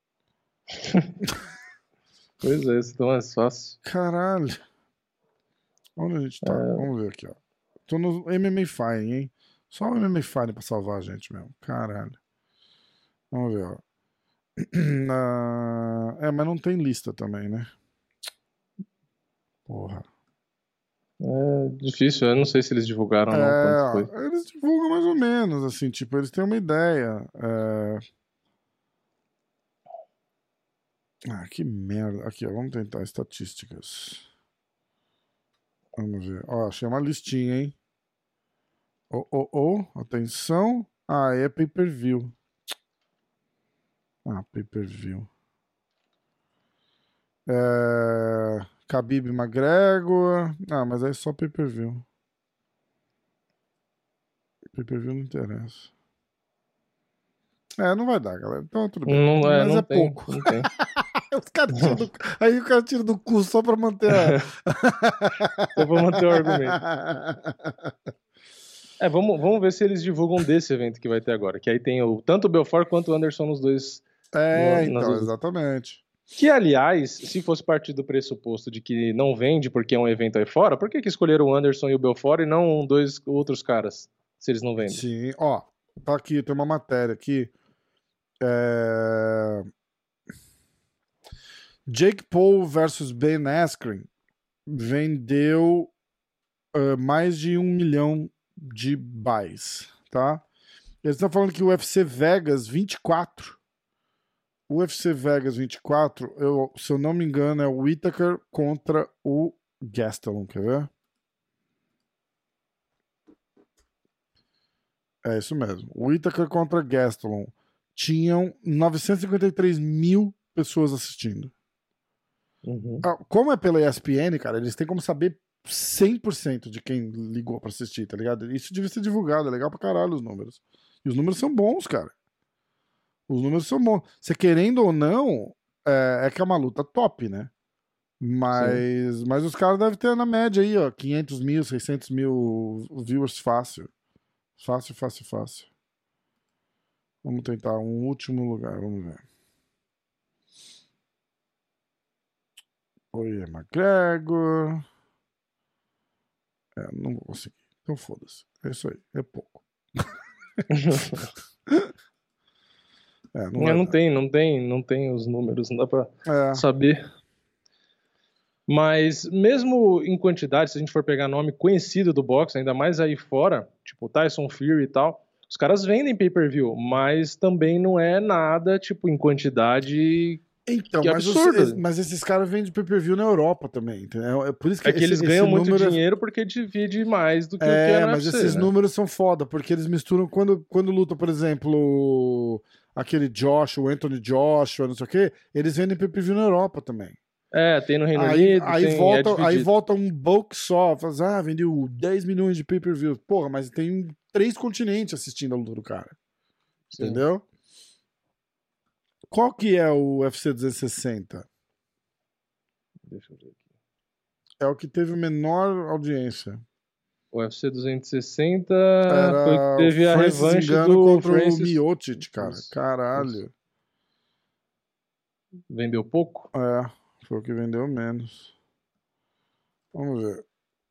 Pois é, isso tá mais fácil. Caralho. Onde a gente tá? Vamos ver aqui, ó. Tô no MMA Fine, hein? Só o MMA Fine pra salvar a gente mesmo. Caralho. Vamos ver, ó. Mas não tem lista também, né? Porra. É difícil, eu não sei se eles divulgaram ou não quanto foi. Eles divulgam mais ou menos, assim, tipo, eles têm uma ideia. Que merda. Aqui, ó, vamos tentar estatísticas. Vamos ver. Ó, achei uma listinha, hein? Atenção. É pay-per-view. Pay-per-view. Khabib McGregor. Mas aí é só pay-per-view. Pay-per-view não interessa. Não vai dar, galera. Então tudo bem. Mas Não é tem, pouco. não tem. Aí o cara tira do cu só pra manter Só pra manter o argumento. Vamos ver se eles divulgam desse evento que vai ter agora. Que aí tem tanto o Belfort quanto o Anderson nos dois. Então, exatamente. Que, aliás, se fosse partir do pressuposto de que não vende porque é um evento aí fora, por que escolheram o Anderson e o Belfort e não dois outros caras, se eles não vendem? Sim, ó, tá aqui, tem uma matéria aqui. Jake Paul versus Ben Askren vendeu mais de 1 milhão de buys, tá? Eles estão falando que o UFC Vegas 24, se eu não me engano, é o Whittaker contra o Gastelum, quer ver? É isso mesmo. O Whittaker contra Gastelum. Tinham 953 mil pessoas assistindo. Uhum. Como é pela ESPN, cara, eles têm como saber 100% de quem ligou pra assistir, tá ligado? Isso devia ser divulgado, é legal pra caralho os números. E os números são bons, cara. Os números são bons. Você querendo ou não, que é uma luta top, né? Mas os caras devem ter na média aí, ó, 500 mil, 600 mil viewers fácil. Fácil. Vamos tentar um último lugar, vamos ver. Oi, McGregor. Não vou conseguir. Então foda-se. É isso aí. É pouco. Não tem os números, não dá pra saber. Mas mesmo em quantidade, se a gente for pegar nome conhecido do boxe, ainda mais aí fora, tipo Tyson Fury e tal, os caras vendem pay-per-view, mas também não é nada, tipo, em quantidade. Então, que absurdo. Mas esses caras vendem pay-per-view na Europa também, entendeu? É por isso que eles ganham muito dinheiro porque divide mais do que o que é no mas UFC, esses né? números são foda, porque eles misturam quando luta, por exemplo, aquele Joshua, o Anthony Joshua, não sei o quê, eles vendem pay-per-view na Europa também. Tem no Reino Unido, aí volta um bulk só, fala, vendeu 10 milhões de pay-per-view. Porra, mas tem 3 continentes assistindo a luta do cara. Sim. Entendeu? Qual que é o UFC 260? Deixa eu ver aqui. É o que teve menor audiência. O UFC 260 Era foi o que teve a Francis revanche Ngannou do contra Francis. o Miocic, cara. Isso, Caralho. isso. Vendeu pouco? É, foi o que vendeu menos. Vamos ver.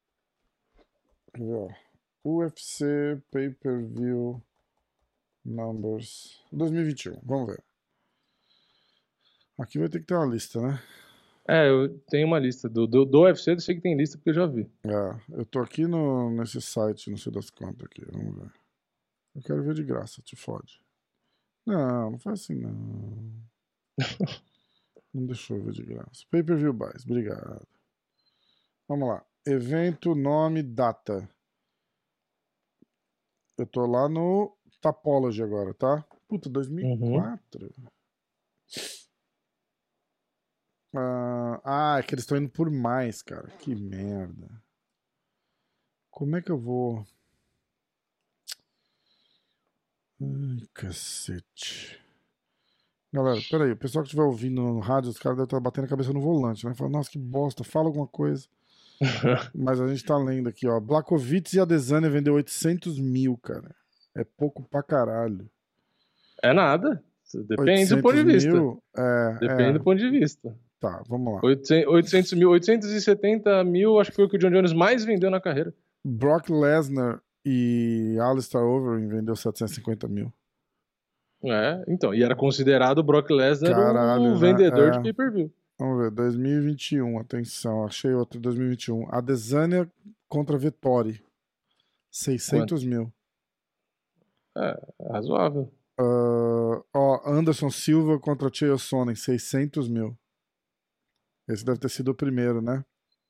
UFC Pay-Per-View Numbers 2021. Vamos ver. Aqui vai ter que ter uma lista, né? Eu tenho uma lista. Do UFC eu sei que tem lista porque eu já vi. Eu tô aqui nesse site, não sei das quantas aqui. Vamos ver. Eu quero ver de graça, te fode. Não faz assim não. Não deixou eu ver de graça. Pay-Per-View Buys, obrigado. Vamos lá. Evento, nome, data. Eu tô lá no Tapology agora, tá? Puta, 2004. É que eles estão indo por mais, cara. Que merda. Como é que eu vou... Ai, cacete. Galera, peraí. O pessoal que estiver ouvindo no rádio, os caras devem estar batendo a cabeça no volante, né? Falando, nossa, que bosta, fala alguma coisa. Mas a gente tá lendo aqui, ó. Blachowicz e Adesanya vendeu 800 mil, cara. É pouco pra caralho. É nada. Depende do ponto de vista. Depende do ponto de vista. Tá, vamos lá. 800 mil, 870 mil, acho que foi o que o John Jones mais vendeu na carreira. Brock Lesnar e Alistair Overeem vendeu 750 mil. Então. E era considerado o Brock Lesnar Caralho, um vendedor de pay-per-view. Vamos ver, 2021, atenção, achei outro 2021. Adesanya contra Vettori, 600 mil. Razoável. Anderson Silva contra Chael Sonnen, 600 mil. Esse deve ter sido o primeiro, né?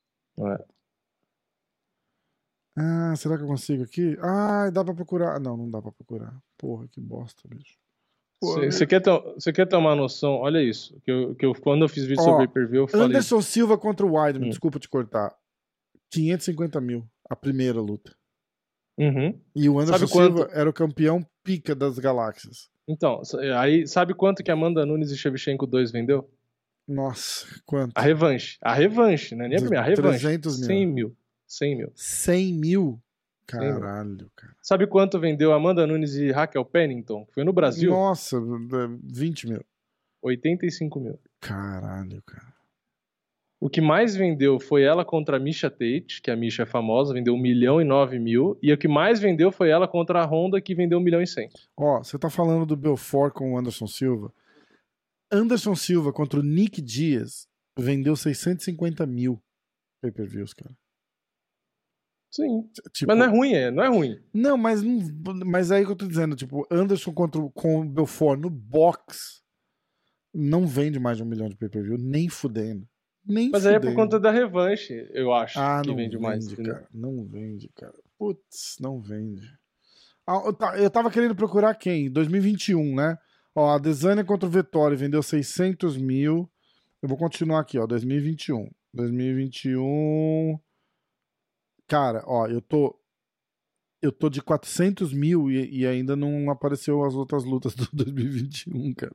Será que eu consigo aqui? Dá pra procurar. Não dá pra procurar. Porra, que bosta, bicho. Você quer ter uma noção? Olha isso. Quando eu fiz vídeo sobre pay-per-view, eu falei... Anderson Silva contra o Weidman, desculpa te cortar. 550 mil, a primeira luta. E o Anderson Silva era o campeão pica das galáxias. Então, aí sabe quanto que Amanda Nunes e Shevchenko 2 vendeu? Nossa, quanto? A revanche, né? Nem a primeira, a revanche. 300 mil. 100 mil. 100 mil. 100 mil? Caralho, cara. Sabe quanto vendeu Amanda Nunes e Raquel Pennington? Que foi no Brasil? Nossa, 20 mil. 85 mil. Caralho, cara. O que mais vendeu foi ela contra a Misha Tate, que a Misha é famosa, vendeu 1.009.000. E o que mais vendeu foi ela contra a Honda, que vendeu 1.100.000. Você tá falando do Belfort com o Anderson Silva. Anderson Silva contra o Nick Diaz vendeu 650 mil pay-per-views, cara. Sim. Mas não é ruim, não é ruim. Não, mas aí que eu tô dizendo, tipo, Anderson com o Belfort no box não vende mais de 1 milhão de pay-per-view, nem fudendo. Mas aí é por conta da revanche, eu acho, que vende mais. Cara, não vende, cara. Putz, não vende. Eu tava querendo procurar quem? 2021, né? A Adesanya contra o Vettori vendeu 600 mil. Eu vou continuar aqui, 2021. 2021... Cara, eu tô de 400 mil e ainda não apareceu as outras lutas do 2021, cara.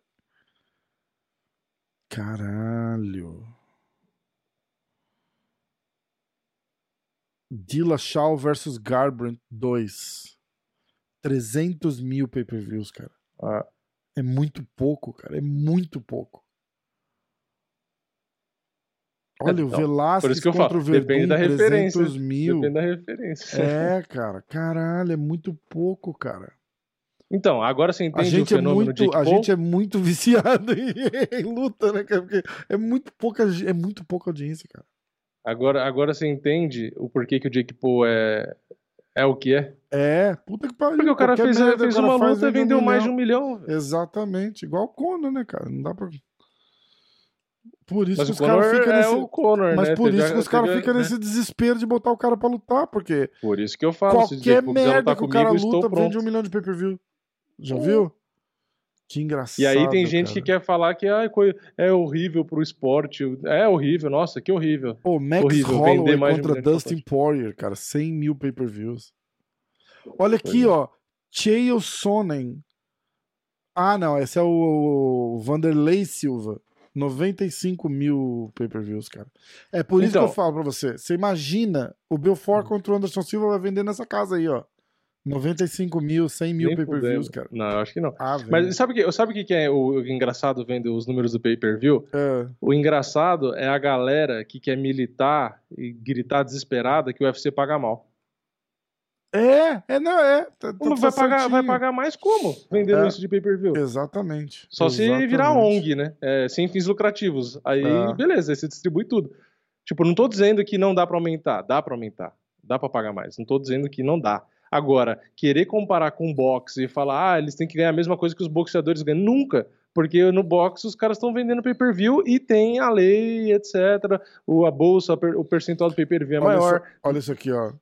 Caralho. Dillashaw versus Garbrandt 2. 300 mil pay-per-views, cara. É muito pouco, cara. É muito pouco. Olha, o Velasquez contra o Verdun, depende da 300 mil. Depende da referência. Cara. Caralho, é muito pouco, cara. Então, agora você entende o fenômeno Jake Paul? A gente é muito viciado em luta, né, cara? Porque é muito pouca audiência, cara. Agora você entende o porquê que o Jake Paul é o que é? Puta que pariu. Porque o cara fez uma luta e vendeu mais de 1 milhão. Exatamente, igual o Conor, né, cara? Não dá pra... Por isso mas que os caras ficam nesse... o Conor, mas né? por isso que os caras ficam nesse desespero de botar o cara pra lutar, porque... Por isso que eu falo, qualquer merda que o cara luta vende 1 milhão de pay-per-view. Já viu? Que engraçado. E aí tem gente cara. que quer falar que é horrível pro esporte. É horrível, nossa, que horrível. Max horrível, Holloway contra Dustin Poirier, cara, 100 mil pay-per-views. Olha aqui, Chael Sonnen. Não, esse é o Vanderlei Silva. 95 mil pay-per-views, cara. É por isso que eu falo pra você. Você imagina o Belfort contra o Anderson Silva vai vender nessa casa aí, ó. 95 mil, 100 mil pay-per-views, cara. Não, eu acho que não. Ah, mas sabe o que é o engraçado vendo os números do pay-per-view? O engraçado é a galera que quer militar e gritar desesperada que o UFC paga mal. Vai pagar mais como? Vendendo isso de pay-per-view. Exatamente. Só se virar ONG, né? Sem fins lucrativos. Aí, beleza, aí você distribui tudo. Tipo, não tô dizendo que não dá pra aumentar. Dá pra aumentar. Dá pra pagar mais. Não tô dizendo que não dá. Agora, querer comparar com boxe e falar, eles têm que ganhar a mesma coisa que os boxeadores ganham. Nunca. Porque no boxe os caras estão vendendo pay-per-view e tem a lei, etc. A bolsa, o percentual do pay-per-view é maior. Olha isso aqui, ó.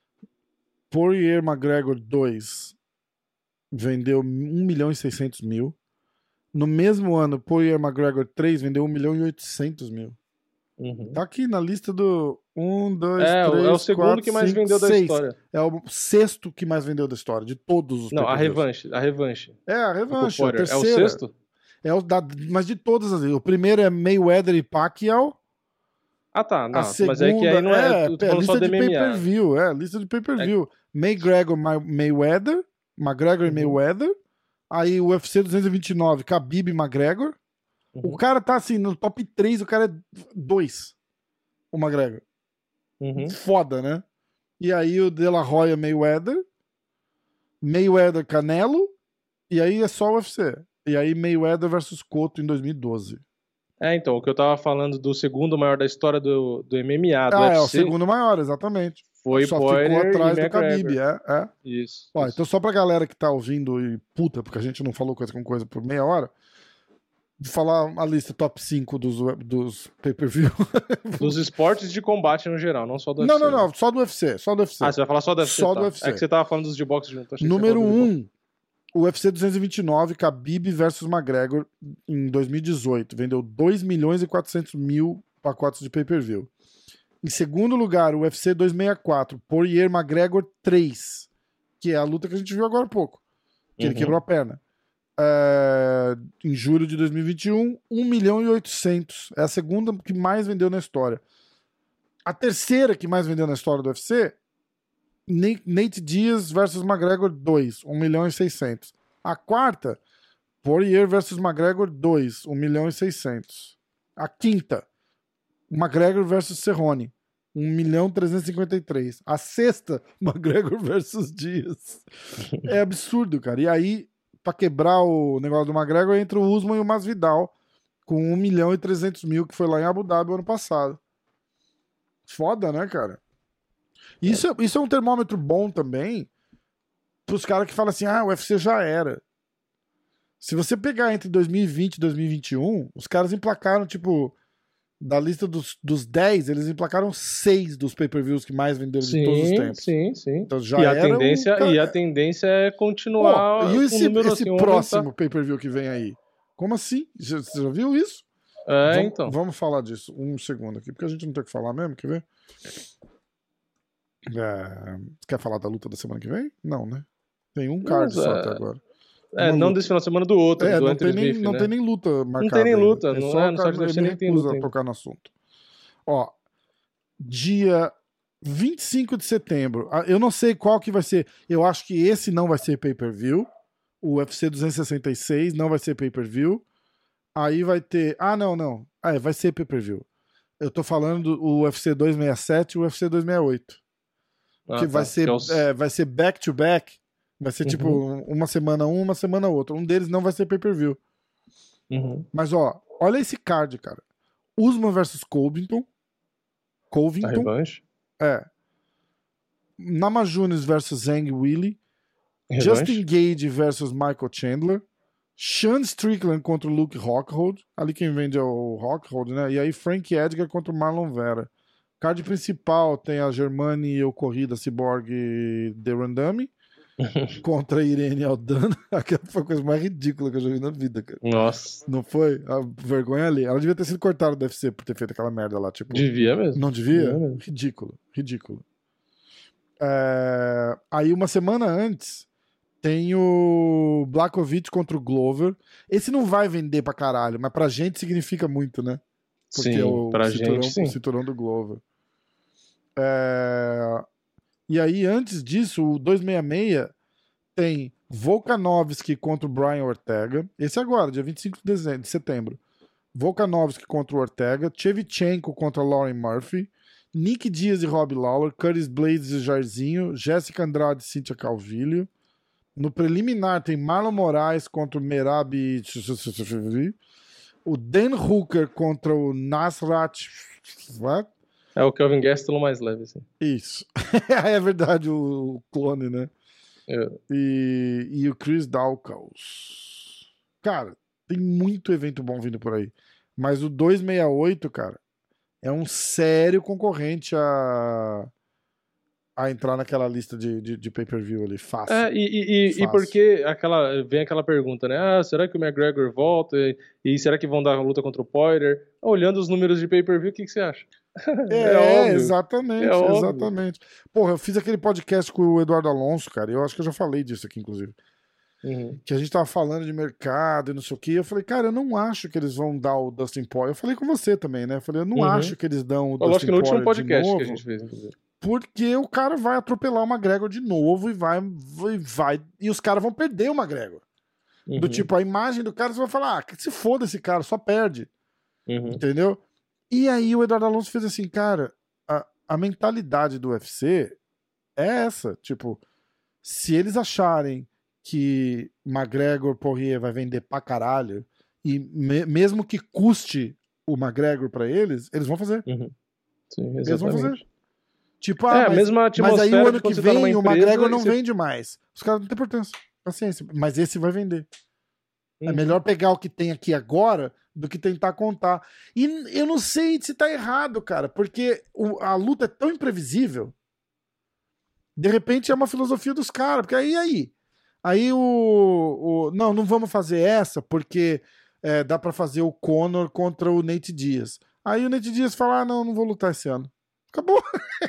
Poirier McGregor 2 vendeu 1.600.000. No mesmo ano, Poirier McGregor 3 vendeu 1.800.000. Tá aqui na lista do 1, 2, 3, é o segundo 4, que mais 5, vendeu 6. da história. É o sexto que mais vendeu da história, de todos os Não, a revanche. É, a revanche. A terceira. É o sexto? Mas de todas as. O primeiro é Mayweather e Pacquiao. Ah, tá. Não, a segunda, mas é que aí não é. Tô falando lista só de MMA. pay-per-view. Lista de pay-per-view. McGregor Mayweather. McGregor e Mayweather. Aí o UFC 229, Khabib e McGregor. O cara tá assim, no top 3, o cara é 2. O McGregor. Foda, né? E aí o De La Hoya Mayweather. Mayweather Canelo. E aí é só o UFC. E aí Mayweather versus Cotto em 2012. Então, o que eu tava falando do segundo maior da história do MMA, do UFC... é o segundo maior, exatamente. Foi só Poirier ficou atrás e do Khabib, Isso. Então só pra galera que tá ouvindo e puta, porque a gente não falou coisa com coisa por meia hora, falar a lista top 5 dos pay-per-view. Dos esportes de combate no geral, não só do UFC. Não, só do UFC, só do UFC. Ah, você vai falar só do UFC? Só do UFC. É que você tava falando dos de boxe junto. Número 1, o UFC 229, Khabib versus McGregor em 2018. Vendeu 2.400.000 pacotes de pay-per-view. Em segundo lugar, o UFC 264, Poirier McGregor 3, que é a luta que a gente viu agora há pouco, que ele quebrou a perna. Em julho de 2021, 1.800.000. É a segunda que mais vendeu na história. A terceira que mais vendeu na história do UFC, Nate Diaz versus McGregor 2, 1.600.000. A quarta, Poirier versus McGregor 2, 1.600.000. A quinta, McGregor versus Cerrone, 1.353.000. A sexta, McGregor versus Diaz. É absurdo, cara. E aí, pra quebrar o negócio do McGregor, entra o Usman e o Masvidal com 1.300.000, que foi lá em Abu Dhabi ano passado. Foda, né, cara? Isso é um termômetro bom também pros caras que falam assim, o UFC já era. Se você pegar entre 2020 e 2021, os caras emplacaram, tipo, da lista dos 10, eles emplacaram 6 dos pay-per-views que mais venderam de todos os tempos. Sim. Então já era a tendência é continuar. E esse próximo pay-per-view que vem aí? Como assim? Você já viu isso? Então. Vamos falar disso. Um segundo aqui, porque a gente não tem o que falar mesmo, quer ver? Quer falar da luta da semana que vem? Não, né? Tem um card só até agora. Não desse final de semana, do outro. Não tem nem luta marcada. Não tem nem luta. É só no site ele nem tem luta. A tocar no assunto. Ó, dia 25 de setembro. Eu não sei qual que vai ser. Eu acho que esse não vai ser pay-per-view. O UFC 266 não vai ser pay-per-view. Aí vai ter... não. Vai ser pay-per-view. Eu tô falando do UFC 267 e o UFC 268. Que vai ser back-to-back. Vai ser tipo uma semana uma semana outra. Um deles não vai ser pay-per-view. Mas olha esse card, cara. Usman versus Covington. A revanche? Namajunas versus Zhang Weili. Justin Gage versus Michael Chandler. Sean Strickland contra o Luke Rockhold. Ali quem vende é o Rockhold, né? E aí Frank Edgar contra o Marlon Vera. Card principal tem a Germani Ocorrida Cyborg de Randami contra a Irene Aldana. Aquela foi a coisa mais ridícula que eu já vi na vida, cara. Nossa. Não foi? A vergonha ali. Ela devia ter sido cortada do UFC por ter feito aquela merda lá. Tipo, devia mesmo. Não devia? Ridículo. Aí uma semana antes Tem o Blachowicz contra o Glover. Esse não vai vender pra caralho, mas pra gente significa muito, né? Porque Sim, é o pra cinturão, gente, sim. o cinturão do Glover. E aí, antes disso, o 266 tem Volkanovski contra o Brian Ortega. Esse agora, dia 25 de setembro. Volkanovski contra o Ortega. Shevchenko contra Lauren Murphy. Nick Diaz e Rob Lawler. Curtis Blades e Jairzinho. Jéssica Andrade e Cynthia Calvillo. No preliminar tem Marlon Moraes contra o Merab. O Dan Hooker contra o Nasrat. What? É o Kelvin Gastelum mais leve, assim. Isso. É verdade, o clone, né? E o Chris Dawkins. Cara, tem muito evento bom vindo por aí. Mas o 268, cara, é um sério concorrente a entrar naquela lista de pay-per-view ali. Fácil. E porque vem aquela pergunta, né? Ah, será que o McGregor volta? E será que vão dar a luta contra o Poirier? Olhando os números de pay-per-view, o que você acha? Óbvio. Exatamente. Porra, eu fiz aquele podcast com o Eduardo Alonso, cara, e eu acho que eu já falei disso aqui, inclusive. Que a gente tava falando de mercado e não sei o que. Eu falei, cara, eu não acho que eles vão dar o Dustin Poirier. Eu falei com você também, né? Eu falei, eu não acho que eles dão o Dustin Poirier. Eu acho que no último podcast que a gente fez, inclusive. Porque o cara vai atropelar o McGregor de novo e os caras vão perder o McGregor. Do tipo, a imagem do cara, você vai falar, que se foda esse cara, só perde. Entendeu? E aí o Eduardo Alonso fez assim, cara, a mentalidade do UFC é essa, tipo, se eles acharem que McGregor Poirier vai vender pra caralho, e mesmo que custe o McGregor pra eles vão fazer. Sim, exatamente. Eles vão fazer. Tipo, mas aí o ano que vem o McGregor não vende mais. Os caras não têm importância. Paciência. Mas esse vai vender. É melhor pegar o que tem aqui agora do que tentar contar. E eu não sei se tá errado, cara, porque a luta é tão imprevisível. De repente é uma filosofia dos caras. Porque aí não vamos fazer essa porque dá pra fazer o Conor contra o Nate Diaz. Aí o Nate Diaz fala, não vou lutar esse ano. Acabou.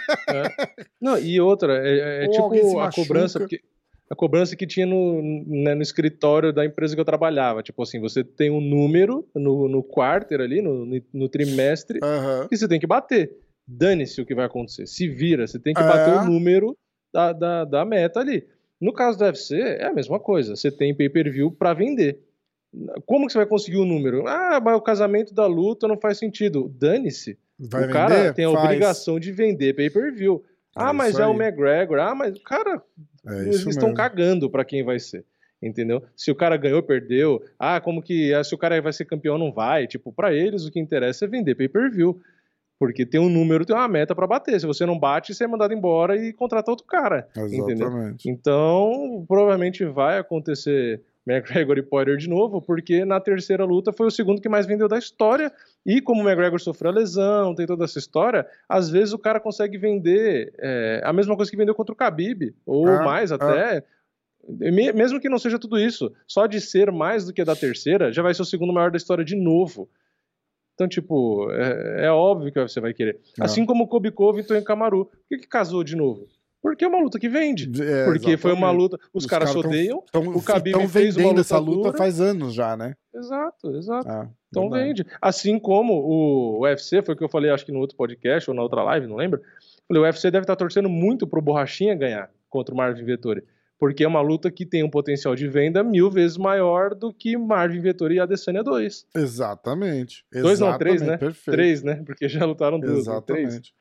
Não, e outra, tipo a cobrança, porque a cobrança que tinha no escritório da empresa que eu trabalhava. Tipo assim, você tem um número no quarter ali, no trimestre, que você tem que bater. Dane-se o que vai acontecer. Se vira, você tem que bater o número da meta ali. No caso do UFC, é a mesma coisa. Você tem pay-per-view pra vender. Como que você vai conseguir o número? Mas o casamento da luta não faz sentido. Dane-se. O cara tem a obrigação de vender pay-per-view. Mas é o McGregor. Mas, cara, eles estão cagando pra quem vai ser. Entendeu? Se o cara ganhou, perdeu. Se o cara vai ser campeão, não vai. Tipo, pra eles o que interessa é vender pay-per-view. Porque tem um número, tem uma meta pra bater. Se você não bate, você é mandado embora e contrata outro cara. Exatamente. Entendeu? Então, provavelmente vai acontecer McGregor e Poirier de novo, porque na terceira luta foi o segundo que mais vendeu da história, e como o McGregor sofreu a lesão, tem toda essa história, às vezes o cara consegue vender a mesma coisa que vendeu contra o Khabib, ou mais até, mesmo que não seja tudo isso, só de ser mais do que a da terceira, já vai ser o segundo maior da história de novo. Então, tipo, é óbvio que você vai querer. Assim como o Colby Covington e Kamaru. Por que casou de novo? Porque é uma luta que vende. Porque exatamente. Foi uma luta... Os caras se odeiam. O Khabib fez uma luta essa luta faz anos já, né? Exato. Então vende. Assim como o UFC, foi o que eu falei, acho que no outro podcast ou na outra live, não lembro. O UFC deve estar torcendo muito pro Borrachinha ganhar contra o Marvin Vettori. Porque é uma luta que tem um potencial de venda 1000 vezes maior do que Marvin Vettori e Adesanya 2. Exatamente. 2 não, 3, né? Perfeito. 3, né? Porque já lutaram 2. Exatamente.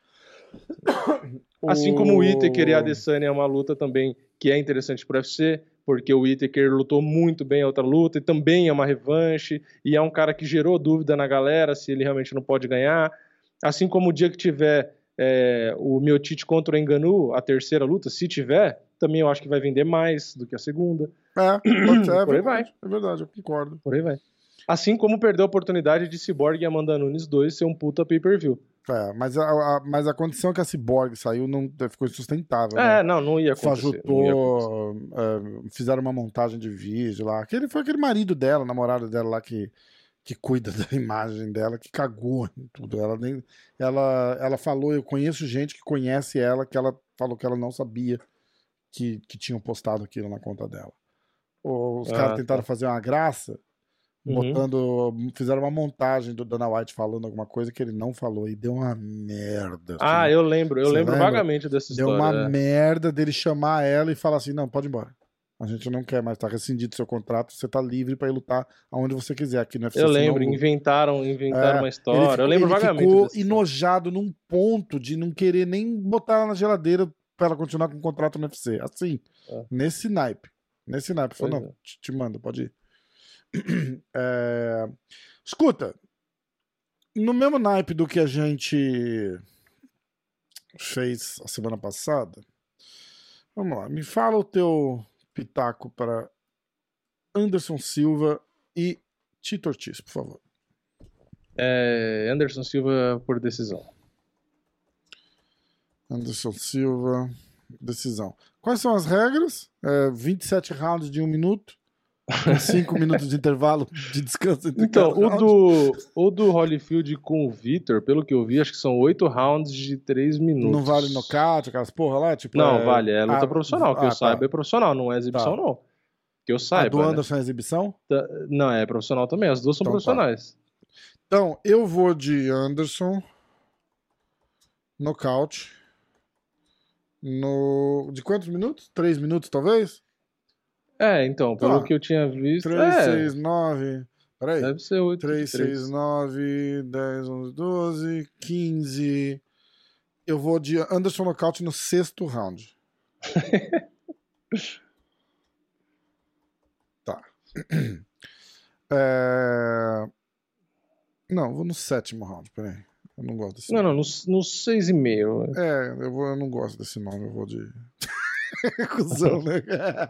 3. Assim como o Whittaker e a Adesanya é uma luta também que é interessante pro UFC, porque o Whittaker lutou muito bem a outra luta e também é uma revanche, e é um cara que gerou dúvida na galera se ele realmente não pode ganhar. Assim como o dia que tiver o Miocic contra o Ngannou, a terceira luta, se tiver, também eu acho que vai vender mais do que a segunda. Por aí vai. É verdade, eu concordo. Por aí vai. Assim como perdeu a oportunidade de Cyborg e Amanda Nunes 2 ser um puta pay-per-view. Mas a condição que a Cyborg saiu ficou insustentável. Né? Não ia acontecer. Fizeram uma montagem de vídeo lá. Foi aquele marido dela, namorado dela lá que cuida da imagem dela, que cagou em tudo. Ela falou, eu conheço gente que conhece ela, que ela falou que ela não sabia que tinham postado aquilo na conta dela. Os caras tentaram fazer uma graça, fizeram uma montagem do Dana White falando alguma coisa que ele não falou e deu uma merda. Assim. Eu lembro vagamente dessa história. Deu uma merda dele chamar ela e falar assim, não, pode ir embora. A gente não quer mais, tá rescindido seu contrato, você tá livre pra ir lutar aonde você quiser aqui no UFC. Eu lembro, inventaram uma história. Eu lembro vagamente. Ele ficou enojado num ponto de não querer nem botar ela na geladeira pra ela continuar com o contrato no UFC. Assim, nesse naipe. Falou, não, te mando, pode ir. Escuta, no mesmo naipe do que a gente fez a semana passada, vamos lá, me fala o teu pitaco para Anderson Silva e Tito Ortiz, por favor. Anderson Silva por decisão. Anderson Silva, decisão. Quais são as regras? 27 rounds de 1 minuto, com 5 minutos de intervalo de descanso entre Então, o do Holyfield com o Vitor, pelo que eu vi, acho que são 8 rounds de 3 minutos. Não vale nocaute, aquelas porra lá? Tipo, não, vale, é luta profissional, que eu saiba é profissional, não é exibição não. Que eu saiba. A do Anderson é exibição? Não, é profissional também, as duas são profissionais. Então, eu vou de Anderson, nocaute, de quantos minutos? 3 minutos, talvez? Então, pelo que eu tinha visto... 3, 6, 9... Peraí. Deve ser 8. 3, 6, 9, 10, 11, 12, 15... Eu vou de Anderson nocaute no 6º round. Tá. Não, vou no 7º round, peraí. Eu não gosto desse nome. No 6,5. Eu não gosto desse nome, eu vou de... Cusão, né?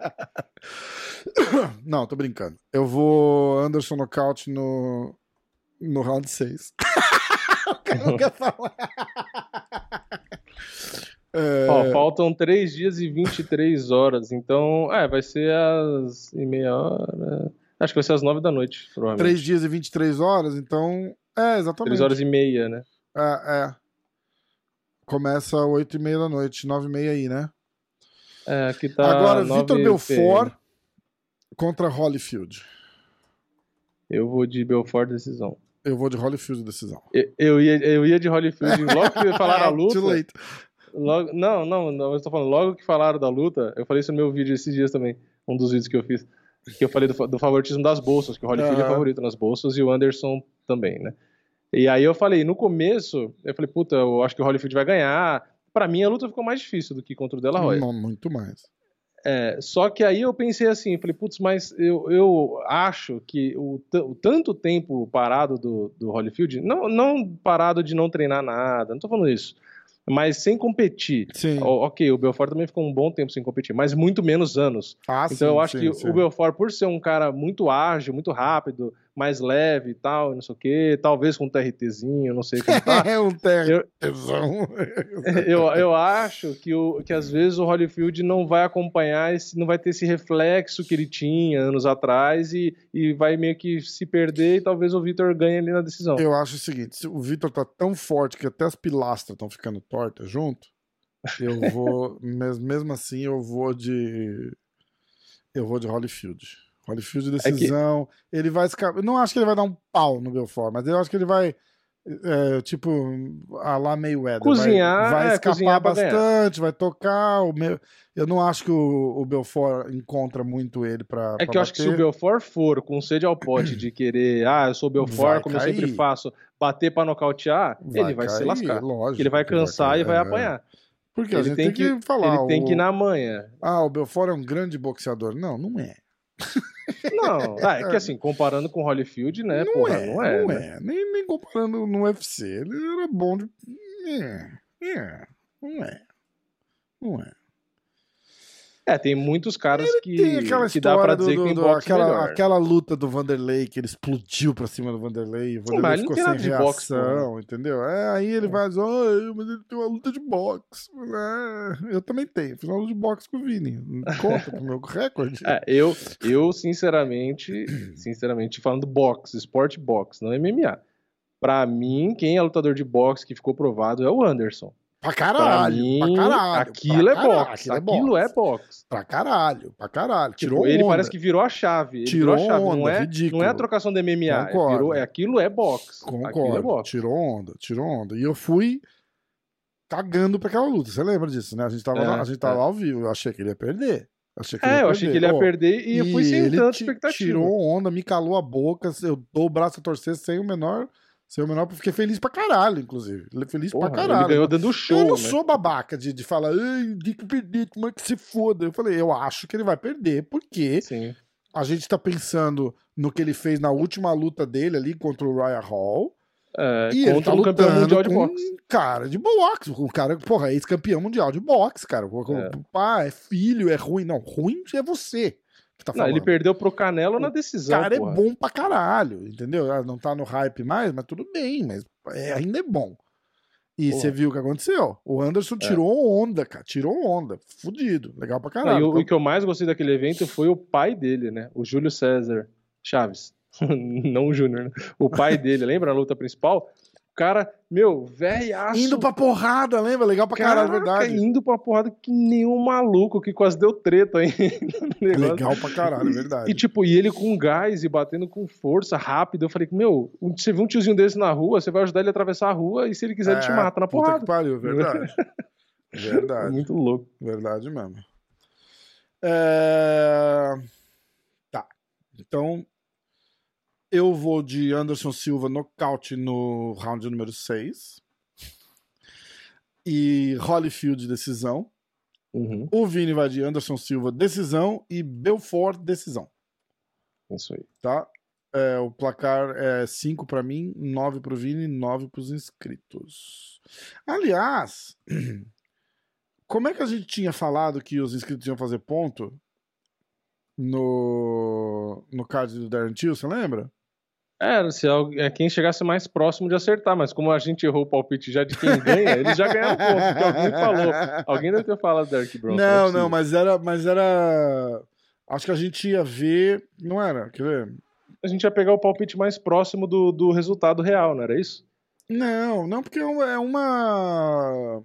Não, tô brincando. Eu vou Anderson nocaute no round 6. O cara não quer falar. Faltam 3 dias e 23 horas. Então, vai ser às meia hora. Acho que vai ser às 9 da noite, provavelmente. 3 dias e 23 horas, então. Exatamente. 3 horas e meia, né? Começa às 8h30 da noite, 9h30 aí, né? Aqui tá. Agora, Vitor Belfort contra Holyfield. Eu vou de Belfort decisão. Eu vou de Holyfield decisão. Eu ia de Holyfield. Logo que falaram a luta. Too late. Não, eu tô falando, logo que falaram da luta, eu falei isso no meu vídeo esses dias também, um dos vídeos que eu fiz, que eu falei do favoritismo das bolsas, que o Holyfield é favorito nas bolsas e o Anderson também, né? E aí eu falei, no começo, eu falei, puta, eu acho que o Holyfield vai ganhar. Pra mim, a luta ficou mais difícil do que contra o De La Hoya. Não, muito mais. Só que aí eu pensei assim, falei, putz, mas eu acho que o tanto tempo parado do Holyfield, não parado de não treinar nada, não tô falando isso, mas sem competir. Sim. Ok, o Belfort também ficou um bom tempo sem competir, mas muito menos anos. Então eu acho que o Belfort, por ser um cara muito ágil, muito rápido, mais leve e tal, não sei o quê, talvez com um TRTzinho, não sei como tá. Um TRTzão. Eu acho que às vezes o Holyfield não vai acompanhar, não vai ter esse reflexo que ele tinha anos atrás e vai meio que se perder e talvez o Vitor ganhe ali na decisão. Eu acho o seguinte, o Vitor tá tão forte que até as pilastras estão ficando tortas junto, eu vou, mesmo assim, eu vou de Holyfield. Holyfield decisão, ele vai escapar. Não acho que ele vai dar um pau no Belfort, mas eu acho que ele vai, tipo, a lá Mayweather. Cozinhar, vai escapar cozinhar bastante, vai tocar. Eu não acho que o Belfort encontra muito ele pra que eu acho que se o Belfort for com sede ao pote de querer, eu sou o Belfort, como eu sempre faço, bater pra nocautear, ele vai se lascar. Lógico, ele vai cansar e vai apanhar. Porque ele a gente tem que falar. Ele tem que ir na manha. O Belfort é um grande boxeador. Não é. Não, é que assim, comparando com o Holyfield, né? Não é. Nem comparando no UFC. Ele era bom de. Não é. Tem muitos caras que dá pra dizer que tem boxe melhor. Aquela luta do Vanderlei, que ele explodiu pra cima do Vanderlei, e o Vanderlei ficou sem reação, boxe, entendeu? Aí ele vai dizer, mas ele tem uma luta de boxe. Eu também tenho, fiz uma luta de boxe com o Vini. Conta pro meu recorde. Eu sinceramente, falando boxe, esporte boxe, não MMA. Pra mim, quem é lutador de boxe que ficou provado é o Anderson. Pra caralho, mim, pra caralho. Aquilo é boxe. Pra caralho. Tirou ele onda. parece que virou a chave. Tirou a chave. onda, ridículo. Não é a trocação do MMA. Aquilo é boxe. Concordo. Tirou onda. E eu fui cagando pra aquela luta. Você lembra disso, né? A gente tava ao vivo. Eu achei que ele ia perder. Eu achei que ele ia perder e eu fui sem tanta expectativa. Tirou onda, me calou a boca. Eu dou o braço a torcer sem o menor. Fiquei feliz pra caralho, inclusive. Feliz pra caralho. Ele ganhou dando show. Eu não sou babaca de falar, tem que perder, como é que se foda? Eu falei, eu acho que ele vai perder, porque a gente tá pensando no que ele fez na última luta dele ali contra o Ryan Hall. E ele tá lutando campeão mundial de boxe. Um cara de boxe. Um cara, porra, ex-campeão mundial de boxe, cara. Pá, é filho, é ruim. Não, ruim é você. Tá ele perdeu pro Canelo na decisão. O cara é bom pra caralho, entendeu? Não tá no hype mais, mas tudo bem, mas ainda é bom. E você viu o que aconteceu? O Anderson tirou onda, cara. Tirou onda. Fudido. Legal pra caralho. O que eu mais gostei daquele evento foi o pai dele, né? O Júlio César Chaves. Não o Júnior, né? O pai dele, lembra na luta principal? O cara, velhaço. Indo pra porrada, lembra? Legal pra caralho, verdade. Indo pra porrada que nem um maluco, que quase deu treta aí. Legal pra caralho, verdade. E ele com gás e batendo com força, rápido. Eu falei, você vê um tiozinho desse na rua, você vai ajudar ele a atravessar a rua e se ele quiser ele te mata na porrada. Que pariu, verdade. Verdade. Muito louco. Verdade mesmo. Tá. Então, eu vou de Anderson Silva nocaute no round número 6. E Holyfield decisão. O Vini vai de Anderson Silva decisão e Belfort decisão. Isso aí. Tá? O placar é 5 pra mim, 9 pro Vini, 9 pros inscritos. Aliás, como é que a gente tinha falado que os inscritos iam fazer ponto no card do Darren Till, você lembra? Se quem chegasse mais próximo de acertar, mas como a gente errou o palpite já de quem ganha, eles já ganharam ponto, porque alguém falou. Alguém deve ter falado Derek Bronson. Não, mas era. Acho que a gente ia ver. Não era? Quer ver? A gente ia pegar o palpite mais próximo do resultado real, não era isso? Não, porque é uma.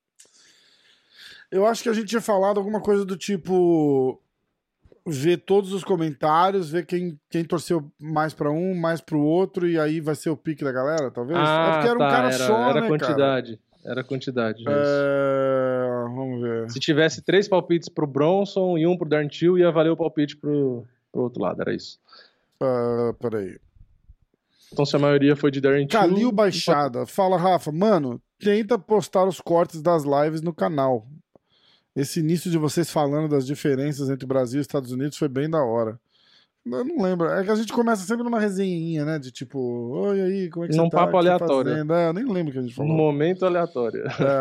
Eu acho que a gente tinha falado alguma coisa do tipo. Ver todos os comentários, ver quem torceu mais pra um, mais pro outro, e aí vai ser o pique da galera, talvez? Porque era um cara só, era né, quantidade. Cara? Era quantidade. Vamos ver. Se tivesse 3 palpites pro Bronson e 1 pro Darren Till, ia valer o palpite pro outro lado, era isso. Peraí. Então se a maioria foi de Darren Till... Calil Baixada. Fala, Rafa. Mano, tenta postar os cortes das lives no canal. Esse início de vocês falando das diferenças entre Brasil e Estados Unidos foi bem da hora. Eu não lembro. É que a gente começa sempre numa resenhinha, né? De tipo, oi aí, como é que você tá? Num papo aleatório. Eu nem lembro o que a gente falou. Um momento aleatório.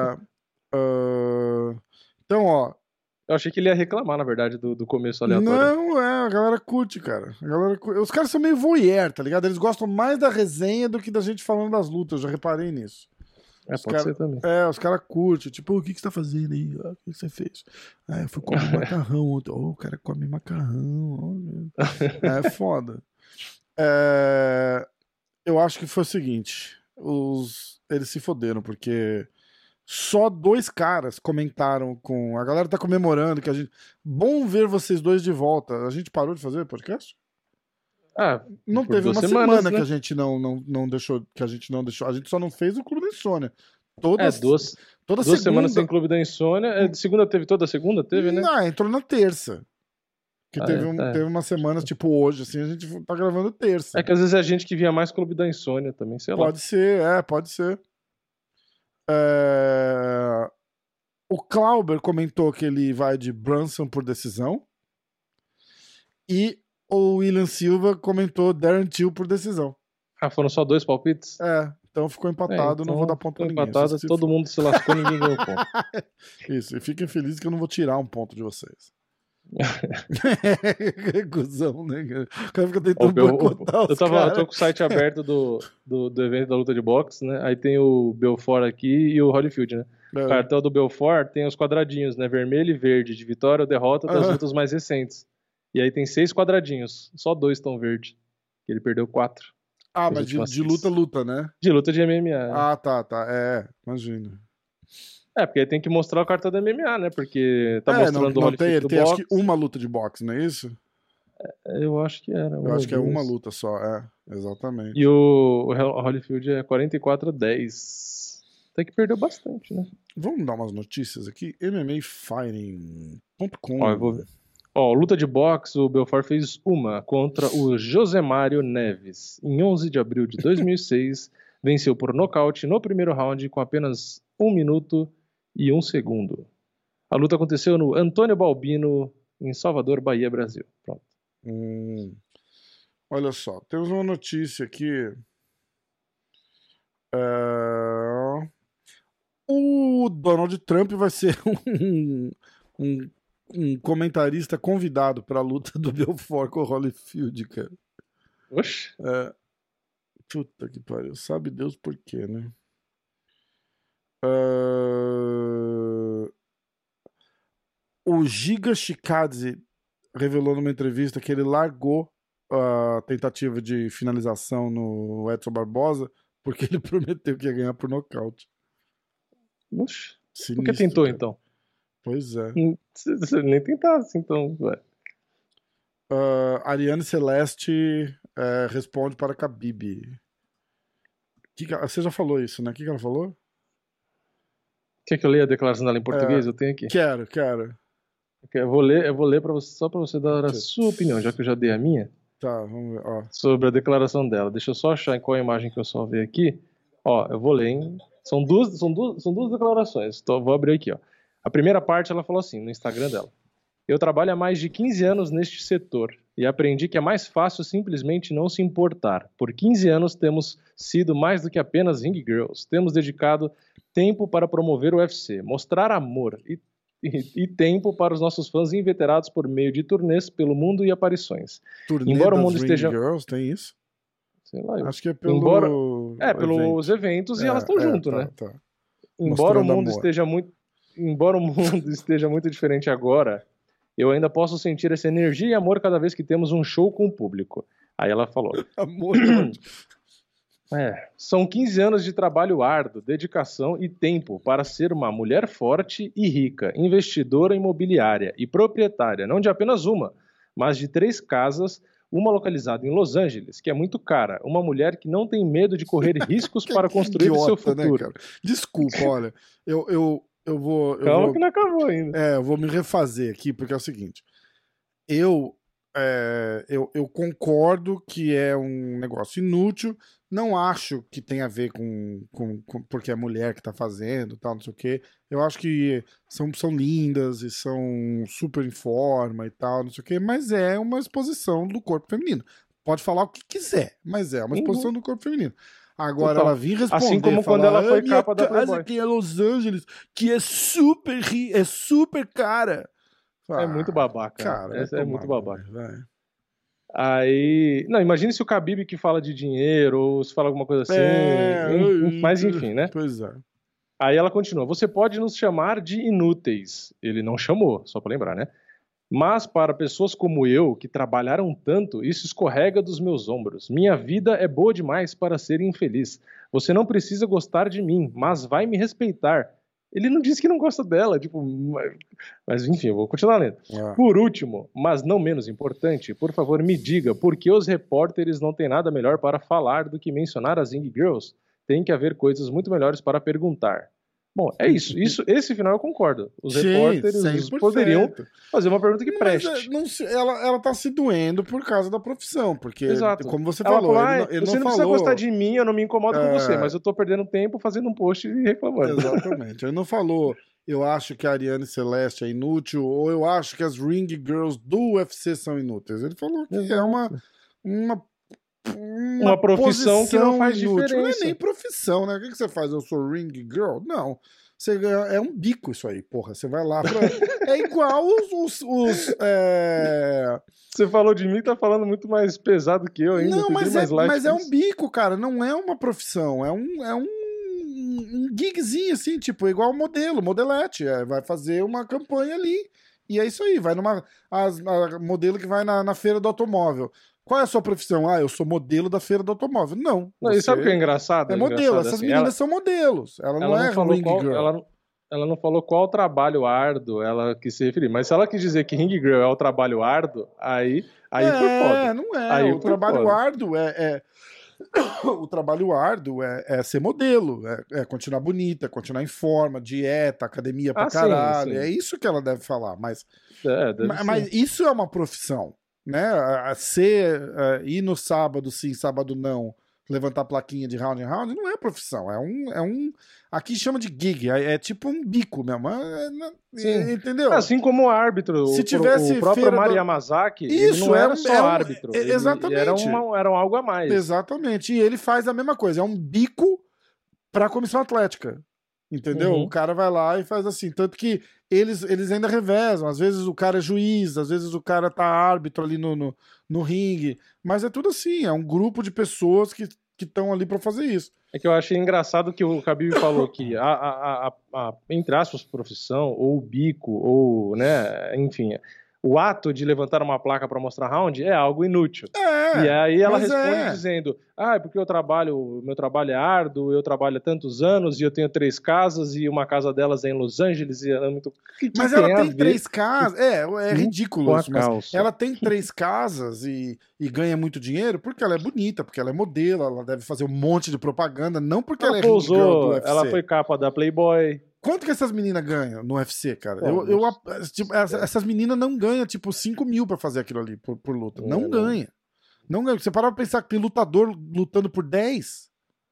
Então, ó. Eu achei que ele ia reclamar, na verdade, do começo aleatório. Não, a galera curte, cara. Os caras são meio voyeur, tá ligado? Eles gostam mais da resenha do que da gente falando das lutas. Eu já reparei nisso. Pode ser também. Os caras curtem. Tipo, o que você tá fazendo aí? O que você fez? Eu fui comer macarrão ontem. O cara come macarrão. É foda. Eu acho que foi o seguinte. Eles se foderam, porque só 2 caras comentaram com... A galera tá comemorando que a gente... Bom ver vocês dois de volta. A gente parou de fazer podcast? Não teve uma semana, né? Que a gente não deixou, a gente só não fez o Clube da Insônia. Toda duas semanas sem Clube da Insônia. De segunda teve toda segunda? Teve, né? Não, entrou na terça. Que teve uma semana, tipo hoje, assim, a gente tá gravando terça. É que às vezes é a gente que via mais Clube da Insônia também, sei lá. Pode ser, pode ser. O Clauber comentou que ele vai de Brunson por decisão. E o William Silva comentou Darren Till por decisão. Foram só 2 palpites? Então ficou empatado, não vou dar ponto pra ninguém. Empatado, todo mundo se lascou, ninguém ganhou ponto. Isso, e fiquem felizes que eu não vou tirar um ponto de vocês. Cusão, né? O cara fica tentando boicotar os caras. Eu tô com o site aberto do evento da luta de boxe, né? Aí tem o Belfort aqui e o Holyfield, né? O cartel do Belfort tem os quadradinhos, né? Vermelho e verde, de vitória ou derrota das lutas mais recentes. E aí tem 6 quadradinhos, só 2 estão verde. Ele perdeu 4. Mas de luta, né? De luta de MMA. Tá. Imagina. Porque aí tem que mostrar o cartão da MMA, né? Porque tá mostrando o Holyfield do tem boxe. acho que uma luta de boxe, não é isso? Eu acho que era. Eu acho que é uma luta só, exatamente. E o Holyfield é 44-10. Até que perdeu bastante, né? Vamos dar umas notícias aqui? MMAfighting.com. Ó, eu vou ver. Ó, luta de boxe, o Belfort fez uma contra o Josemário Neves. Em 11 de abril de 2006, venceu por nocaute no primeiro round com apenas 1 minuto e 1 segundo. A luta aconteceu no Antônio Balbino, em Salvador, Bahia, Brasil. Pronto. Olha só, temos uma notícia aqui. O Donald Trump vai ser um comentarista convidado para a luta do Belfort com o Holyfield, cara. Oxe. Puta que pariu. Sabe Deus por quê, né? O Giga Chikadze revelou numa entrevista que ele largou a tentativa de finalização no Edson Barbosa porque ele prometeu que ia ganhar por nocaute. Oxe. Por que tentou, cara. Então? Pois é. Você nem tentasse, então. Ariane Celeste responde para Khabib. Você já falou isso, né? O que ela falou? Quer que eu leia a declaração dela em português? Eu tenho aqui. Quero. Eu vou ler para você, só para você dar a sua opinião, já que eu já dei a minha. Tá, vamos ver. Sobre a declaração dela. Deixa eu só achar em qual imagem que eu só vi aqui. Eu vou ler, hein? São duas declarações. Então, vou abrir aqui, ó. A primeira parte ela falou assim, no Instagram dela. Eu trabalho há mais de 15 anos neste setor e aprendi que é mais fácil simplesmente não se importar. Por 15 anos temos sido mais do que apenas ring girls. Temos dedicado tempo para promover o UFC, mostrar amor e tempo para os nossos fãs inveterados por meio de turnês pelo mundo e aparições. Embora o mundo esteja... Girls, tem isso? Sei lá, acho que é pelos eventos e elas estão junto, né? Tá. Embora o mundo esteja muito diferente agora, eu ainda posso sentir essa energia e amor cada vez que temos um show com o público. Aí ela falou. Amor. São 15 anos de trabalho árduo, dedicação e tempo para ser uma mulher forte e rica, investidora imobiliária e proprietária, não de apenas uma, mas de 3 casas, uma localizada em Los Angeles, que é muito cara, uma mulher que não tem medo de correr riscos para construir o seu futuro. Né, desculpa, olha, eu vou... Calma que não acabou ainda. Eu vou me refazer aqui, porque é o seguinte, eu concordo que é um negócio inútil, não acho que tem a ver com porque é mulher que tá fazendo, tal, não sei o quê. Eu acho que são lindas e são super em forma e tal, não sei o quê, mas é uma exposição do corpo feminino. Pode falar o que quiser, mas é uma exposição do corpo feminino. Agora ela vir responder, assim como quando ela foi capa da Playboy. Aqui é Los Angeles, que é super cara. É muito babaca. Cara, essa é muito babaca. Velho. Aí, não, imagine se o Khabib que fala de dinheiro ou se fala alguma coisa assim, mas enfim, né? Pois é. Aí ela continua, você pode nos chamar de inúteis. Ele não chamou, só pra lembrar, né? Mas para pessoas como eu, que trabalharam tanto, isso escorrega dos meus ombros. Minha vida é boa demais para ser infeliz. Você não precisa gostar de mim, mas vai me respeitar. Ele não disse que não gosta dela, mas enfim, eu vou continuar lendo. Por último, mas não menos importante, por favor me diga por que os repórteres não têm nada melhor para falar do que mencionar as Ring Girls? Tem que haver coisas muito melhores para perguntar. Bom, é isso. Esse final eu concordo. Os repórteres poderiam fazer uma pergunta que preste. Ela tá se doendo por causa da profissão, porque, exato, como você falou, ele você não precisa gostar de mim, eu não me incomodo com você, mas eu tô perdendo tempo fazendo um post e reclamando. Exatamente. Ele não falou, eu acho que a Ariane Celeste é inútil, ou eu acho que as Ring Girls do UFC são inúteis. Ele falou que é uma profissão que não faz diferença. Não é nem profissão, né? O que você faz? Eu sou ring girl? Não. É um bico isso aí, porra. Você vai lá é igual Você falou de mim, tá falando muito mais pesado que eu ainda. Não, mas é um bico, cara. Não é uma profissão. É um gigzinho, assim, tipo, igual modelete. Vai fazer uma campanha ali. E é isso aí. Vai a modelo que vai na feira do automóvel. Qual é a sua profissão? Eu sou modelo da feira do automóvel. Não. E sabe o que é engraçado? É modelo. Essas meninas são modelos. Ela não é ring girl. Ela não falou qual trabalho árduo ela quis se referir, mas se ela quis dizer que Ring Girl é o trabalho árduo, aí foi foda. Não é. Aí O trabalho árduo o trabalho árduo é ser modelo, é continuar bonita, continuar em forma, dieta, academia pra caralho. Sim. É isso que ela deve falar, mas isso é uma profissão, né? Ir no sábado sim, sábado não, levantar plaquinha de round em round, não é profissão, aqui chama de gig, é tipo um bico mesmo, entendeu? Assim como o árbitro, se tivesse o próprio Mari Yamazaki, ele não era só árbitro, exatamente. Era algo a mais. Exatamente, e ele faz a mesma coisa, é um bico pra comissão atlética, entendeu? O cara vai lá e faz assim, tanto que eles ainda revezam, às vezes o cara é juiz, às vezes o cara tá árbitro ali no ringue, mas é tudo assim, é um grupo de pessoas que estão ali pra fazer isso. É que eu achei engraçado que o Khabib falou que entre aspas, profissão, ou bico, ou, né, enfim, o ato de levantar uma placa para mostrar round é algo inútil. E aí ela responde dizendo, é porque meu trabalho é árduo, eu trabalho há tantos anos e eu tenho 3 casas e uma casa delas é em Los Angeles e é muito... Mas ela tem 3 casas, é ridículo isso, mas ela tem 3 casas e ganha muito dinheiro porque ela é bonita, porque ela é modelo, ela deve fazer um monte de propaganda, não porque ela é ring girl do UFC. Ela foi capa da Playboy. Quanto que essas meninas ganham no UFC, cara? Essas meninas não ganham, tipo, 5 mil pra fazer aquilo ali, por luta. Não ganha. Não ganha. Você parar pra pensar que tem lutador lutando por 10?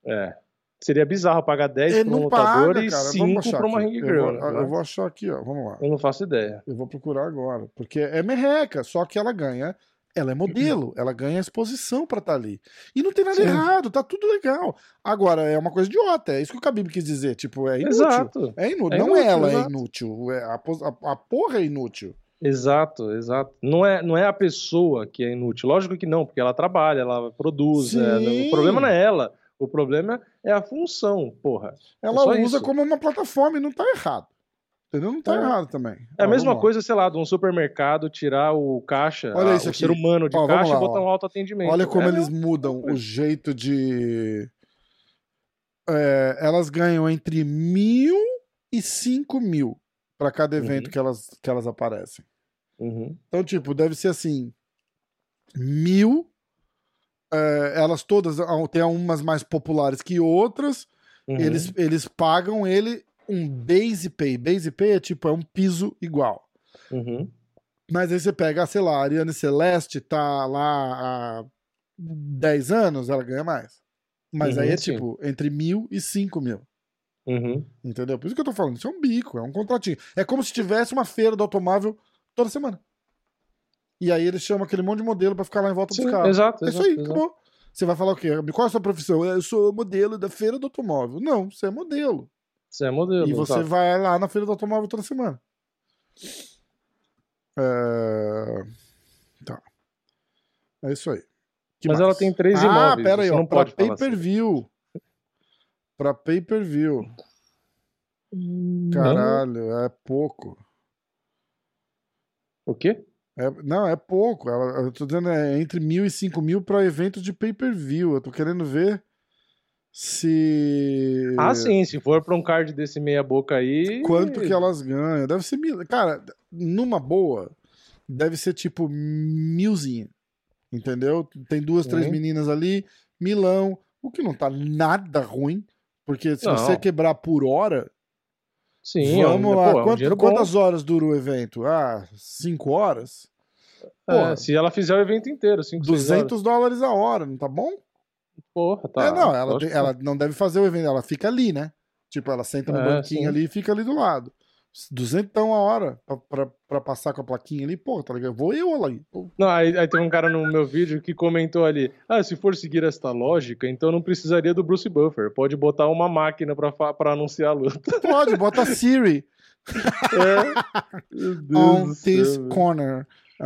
Seria bizarro pagar 10 pra um lutador e 5 pra uma ring girl. Eu vou achar aqui, ó. Vamos lá. Eu não faço ideia. Eu vou procurar agora. Porque é merreca, só que ela ganha... Ela é modelo, ela ganha exposição pra estar ali. E não tem nada errado, tá tudo legal. Agora, é uma coisa idiota, é isso que o Khabib quis dizer. Tipo, é inútil. Exato. É inútil. Não ela é inútil, a porra é inútil. Exato. Não é a pessoa que é inútil. Lógico que não, porque ela trabalha, ela produz. O problema não é ela. O problema é a função, porra. Ela usa como uma plataforma e não tá errado. Entendeu? Não tá errado também. É a mesma coisa, sei lá, de um supermercado tirar o caixa, o ser humano de caixa e botar um autoatendimento. Olha como eles mudam o jeito de... elas ganham entre 1.000 e 5.000 pra cada evento que elas aparecem. Então, tipo, deve ser assim, 1.000, elas todas, tem umas mais populares que outras, eles pagam ele um base pay. Base pay é um piso igual. Mas aí você pega, sei lá, a Ariane Celeste tá lá há 10 anos, ela ganha mais. Mas aí é tipo, entre 1.000 e 5.000. Entendeu? Por isso que eu tô falando, isso é um bico, é um contratinho. É como se tivesse uma feira do automóvel toda semana. E aí eles chamam aquele monte de modelo pra ficar lá em volta dos carros. Exato. É isso aí, acabou. Você vai falar o quê? Qual é a sua profissão? Eu sou modelo da feira do automóvel. Não, você é modelo. Você é modelo. E você vai lá na feira do automóvel toda semana. Tá. É isso aí. Mas ela tem 3 imóveis. Pera aí, ó. Pra pay-per-view. Pra pay-per-view. Caralho, é pouco. O quê? Não, é pouco. Eu tô dizendo entre 1.000 e 5.000 pra eventos de pay-per-view. Eu tô querendo ver se... sim, se for pra um card desse meia boca aí... Quanto que elas ganham? Deve ser 1.000. Cara, numa boa, deve ser tipo 1.000zinho. Entendeu? Tem 2, 3 meninas ali, milão, o que não tá nada ruim, porque se você quebrar por hora... Sim, vamos lá. Quantas horas dura o evento? 5 horas? Se ela fizer o evento inteiro, 5, $200 a hora, não tá bom? Porra, tá. Ela não deve fazer o evento, ela fica ali, né? Tipo, ela senta no banquinho ali e fica ali do lado. 200 a hora pra passar com a plaquinha ali, pô, tá ligado? Vou eu lá. Não, aí teve um cara no meu vídeo que comentou ali, se for seguir esta lógica, então não precisaria do Bruce Buffer, pode botar uma máquina pra anunciar a luta. Pode, bota a Siri. On this corner.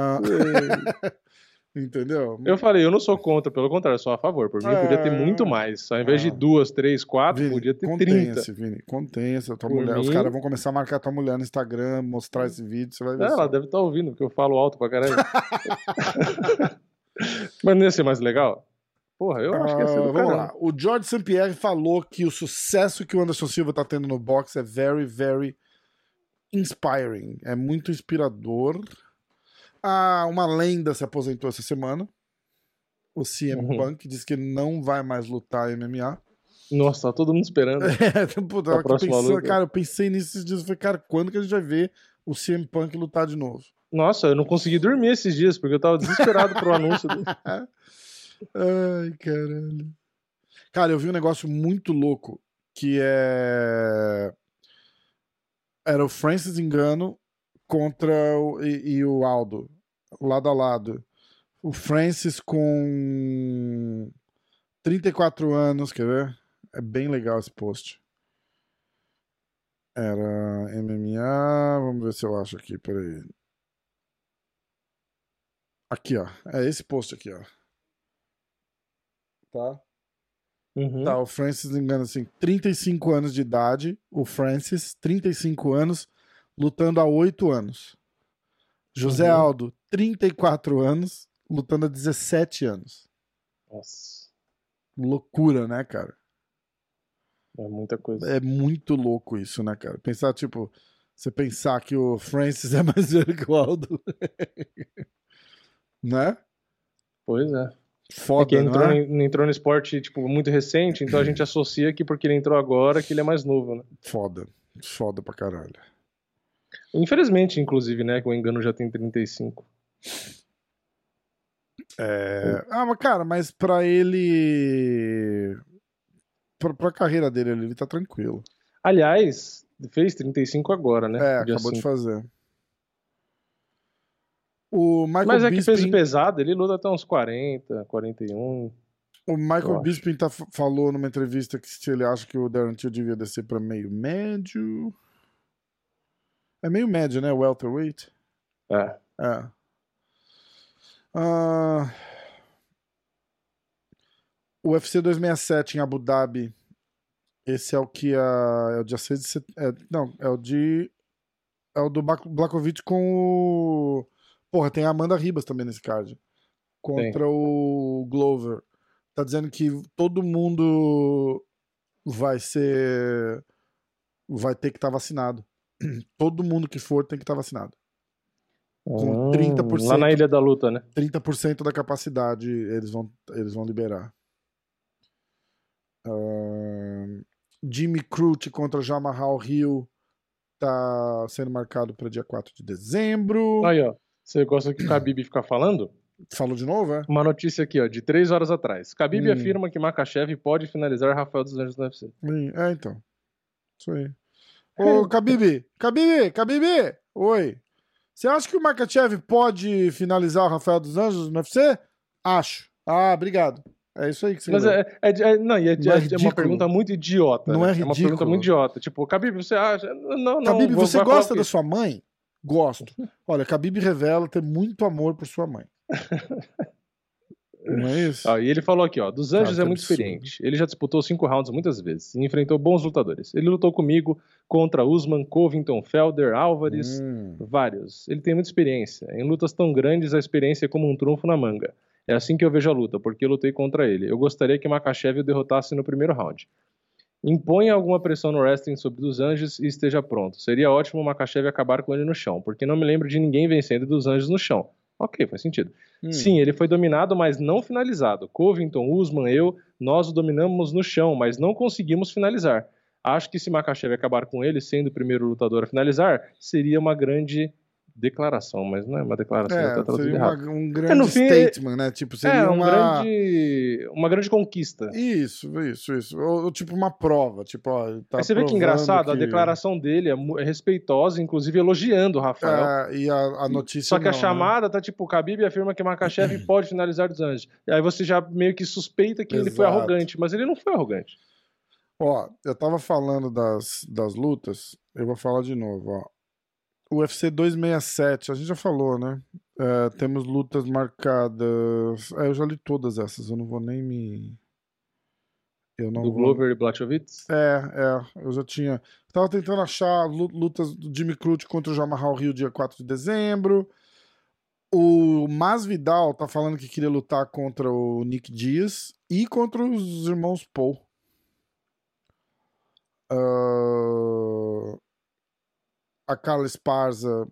Entendeu? Eu falei, eu não sou contra, pelo contrário, sou a favor. Por mim, podia ter muito mais. Ao invés de 2, 3, 4, Vini, podia ter 30. Vini, contenha-se. Os caras vão começar a marcar tua mulher no Instagram, mostrar esse vídeo, você vai ver. Ela deve estar ouvindo, porque eu falo alto pra caralho. Mas não ia ser mais legal? Porra, eu acho que ia ser do Vamos lá. O George St. Pierre falou que o sucesso que o Anderson Silva tá tendo no boxe é very, very inspiring, é muito inspirador. Uma lenda se aposentou essa semana. O CM Punk diz que ele não vai mais lutar MMA. Nossa, tá todo mundo esperando. Cara, eu pensei nisso esses dias. Eu falei, cara, quando que a gente vai ver o CM Punk lutar de novo? Nossa, eu não consegui dormir esses dias, porque eu tava desesperado pro anúncio dele. Ai, caralho. Cara, eu vi um negócio muito louco, que era o Francis Ngannou contra o Aldo, lado a lado. O Francis com 34 anos, quer ver? É bem legal esse post. Era MMA, vamos ver se eu acho aqui, peraí. Aqui, ó. É esse post aqui, ó. Tá? Tá, o Francis, não engano, assim, 35 anos de idade. O Francis, 35 anos, lutando há 8 anos. José Aldo, 34 anos, lutando há 17 anos. Nossa. Loucura, né, cara? É muita coisa. É muito louco isso, né, cara? Pensar, tipo, você pensar que o Francis é mais velho que o Aldo. Né? Pois é. Foda, que não é? entrou no esporte, tipo, muito recente, então a gente associa que porque ele entrou agora, que ele é mais novo, né? Foda. Foda pra caralho. Infelizmente, inclusive, né, que o Ngannou já tem 35. Mas, cara, mas pra ele... Pra carreira dele, ele tá tranquilo. Aliás, fez 35 agora, né? Acabou de fazer. O Michael Mas é que Bisping... peso pesado, ele luta até uns 40, 41. O Michael Bisping falou numa entrevista que se ele acha que o Darren Till devia descer pra meio médio. É meio médio, né? Welterweight. É. O UFC 267 em Abu Dhabi. Esse é o que é o dia 6 de setembro. Não, é o do Blachowicz com o... Porra, tem a Amanda Ribas também nesse card. Contra o Glover. Tá dizendo que todo mundo vai ter que estar vacinado. Todo mundo que for tem que estar vacinado. Com 30%. Lá na Ilha da Luta, né? 30% da capacidade eles vão liberar. Jimmy Crute contra Jamahal Hill tá sendo marcado para dia 4 de dezembro. Aí, ó. Você gosta que o Khabib fica falando? Falou de novo, é? Uma notícia aqui, ó, de 3 horas atrás. Khabib afirma que Makhachev pode finalizar Rafael dos Anjos no UFC. Então. Isso aí. Ô, Khabib! Oi. Você acha que o Makhachev pode finalizar o Rafael dos Anjos no UFC? Acho. Obrigado. É isso aí que você Mas é uma pergunta muito idiota. Não né? é ridículo. É uma pergunta muito idiota. Tipo, Khabib, você acha... Não, Khabib, você gosta da sua mãe? Gosto. Olha, Khabib revela ter muito amor por sua mãe. Não é isso? E ele falou aqui, ó, dos Anjos é muito experiente. Ele já disputou 5 rounds muitas vezes e enfrentou bons lutadores. Ele lutou comigo contra Usman, Covington, Felder, Álvares, vários. Ele tem muita experiência. Em lutas tão grandes, a experiência é como um trunfo na manga. É assim que eu vejo a luta, porque eu lutei contra ele. Eu gostaria que Makhachev o derrotasse no primeiro round. Imponha alguma pressão no wrestling sobre dos Anjos e esteja pronto. Seria ótimo o Makhachev acabar com ele no chão, porque não me lembro de ninguém vencendo dos Anjos no chão. Ok, faz sentido. Sim, ele foi dominado, mas não finalizado. Covington, Usman, nós o dominamos no chão, mas não conseguimos finalizar. Acho que se Makhachev acabar com ele, sendo o primeiro lutador a finalizar, seria uma grande declaração, mas não é uma declaração, seria um grande statement, né? Tipo, seria uma grande conquista. Isso. Ou tipo uma prova, tipo, ó, tá. Aí você vê que engraçado, a declaração dele é respeitosa, inclusive elogiando o Rafael. E a notícia Só que a chamada tá tipo, Khabib afirma que Makhachev pode finalizar dos Anjos. E aí você já meio que suspeita que ele foi arrogante, mas ele não foi arrogante. Ó, eu tava falando das lutas, eu vou falar de novo, ó. O UFC 267, a gente já falou, né? Temos lutas marcadas. Eu já li todas essas, eu não vou nem me. Glover e Blachowicz? Eu já tinha. Tava tentando achar lutas do Jimmy Crute contra o Jamahal Hill dia 4 de dezembro. O Masvidal tá falando que queria lutar contra o Nick Diaz e contra os irmãos Paul. A Carla Esparza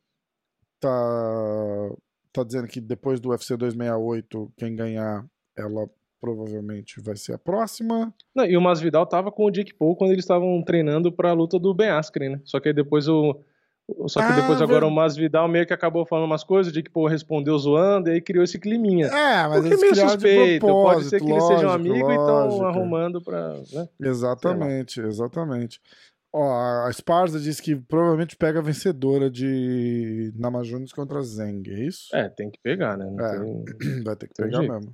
tá dizendo que depois do UFC 268, quem ganhar, ela provavelmente vai ser a próxima. Não, e o Masvidal tava com o Jake Paul quando eles estavam treinando pra luta do Ben Askren, né? Só que aí depois agora o Masvidal meio que acabou falando umas coisas, o Jake Paul respondeu zoando, e aí criou esse climinha. Mas porque é meio suspeito, pode ser que eles sejam amigos e estão arrumando pra... Né? Exatamente. Ó, a Esparza disse que provavelmente pega a vencedora de Namajunas contra Zeng, é isso? Tem que pegar, né? Vai ter que pegar mesmo.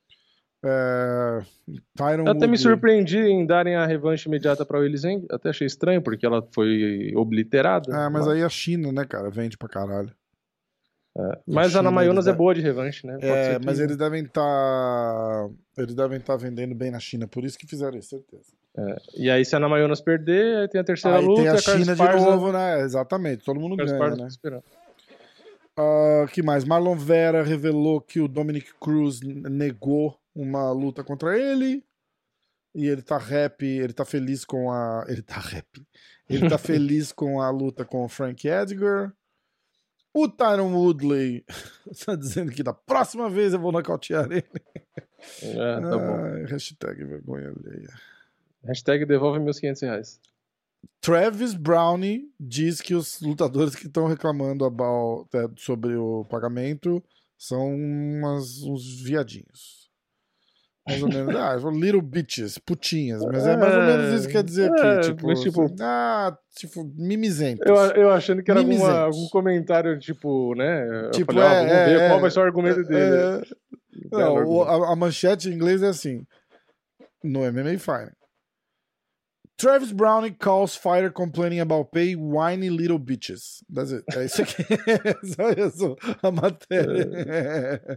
Eu até me surpreendi em darem a revanche imediata pra Weili Zhang. Até achei estranho, porque ela foi obliterada. Mas aí a China, né, cara, vende pra caralho. Mas a Namajunas é boa de revanche, né? Mas eles devem estar vendendo bem na China, por isso que fizeram isso, certeza. E aí se a Namajunas perder, aí tem a terceira luta. Tem a China de novo, né? Exatamente, todo mundo ganha, né? Que mais? Marlon Vera revelou que o Dominic Cruz negou uma luta contra ele. E ele tá feliz com a... Ele tá feliz com a luta com o Frank Edgar. O Tyron Woodley tá dizendo que da próxima vez eu vou nocautear ele. Tá bom. Hashtag vergonha alheia. Hashtag devolve R$1.500. Travis Browne diz que os lutadores que estão reclamando sobre o pagamento são uns viadinhos. Mais ou menos. Little bitches, putinhas. Mas é mais ou menos isso que quer dizer aqui. Mimizento. Eu achando que era algum comentário, tipo, né? Eu falei, vamos ver qual vai ser o argumento dele. A manchete em inglês é assim: no MMA Fighting. Travis Browne calls fighter complaining about pay whiny little bitches. That's it. É isso aqui. Só isso, a matéria.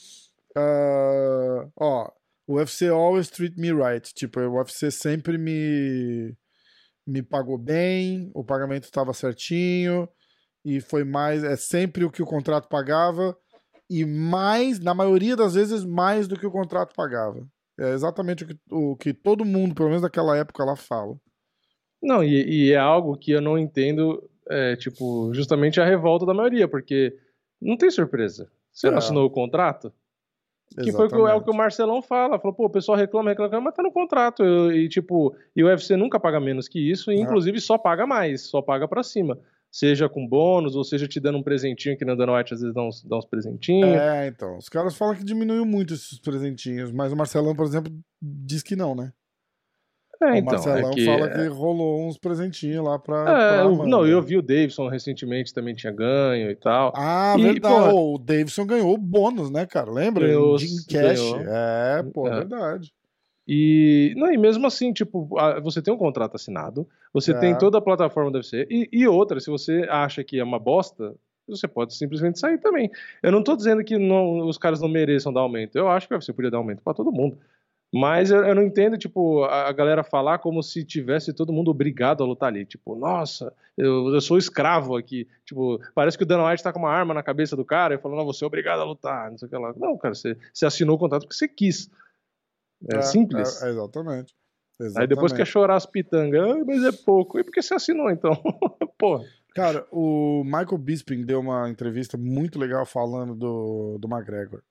O UFC always treat me right. Tipo, o UFC sempre me pagou bem, o pagamento estava certinho, e foi mais, sempre o que o contrato pagava, e mais, na maioria das vezes, mais do que o contrato pagava. É exatamente o que todo mundo, pelo menos naquela época, lá fala. Não, e é algo que eu não entendo, tipo, justamente a revolta da maioria, porque não tem surpresa. Você não assinou o contrato? Que foi o que o Marcelão fala. Falou, o pessoal reclama, mas tá no contrato. E o UFC nunca paga menos que isso, e inclusive só paga mais, só paga pra cima. Seja com bônus, ou seja te dando um presentinho, que na Dana White às vezes dá uns presentinhos. Então. Os caras falam que diminuiu muito esses presentinhos, mas o Marcelão, por exemplo, diz que não, né? O Marcelão fala que rolou uns presentinhos lá pra não, eu vi o Davidson recentemente, também tinha ganho e tal. Verdade. O Davidson ganhou bônus, né, cara? Lembra? Em cash. Verdade. E mesmo assim, tipo, você tem um contrato assinado, você tem toda a plataforma do UFC, e outra, se você acha que é uma bosta, você pode simplesmente sair também. Eu não tô dizendo que os caras não mereçam dar aumento, eu acho que o UFC podia dar aumento pra todo mundo. Mas eu não entendo, tipo, a galera falar como se tivesse todo mundo obrigado a lutar ali. Tipo, nossa, eu sou escravo aqui. Tipo, parece que o Dana White tá com uma arma na cabeça do cara e falando, não, você é obrigado a lutar, não sei o que lá. Não, cara, você assinou o contrato porque você quis. Simples. Exatamente. Aí depois quer chorar as pitangas, mas é pouco. E por que você assinou, então? Porra. Cara, o Michael Bisping deu uma entrevista muito legal falando do McGregor.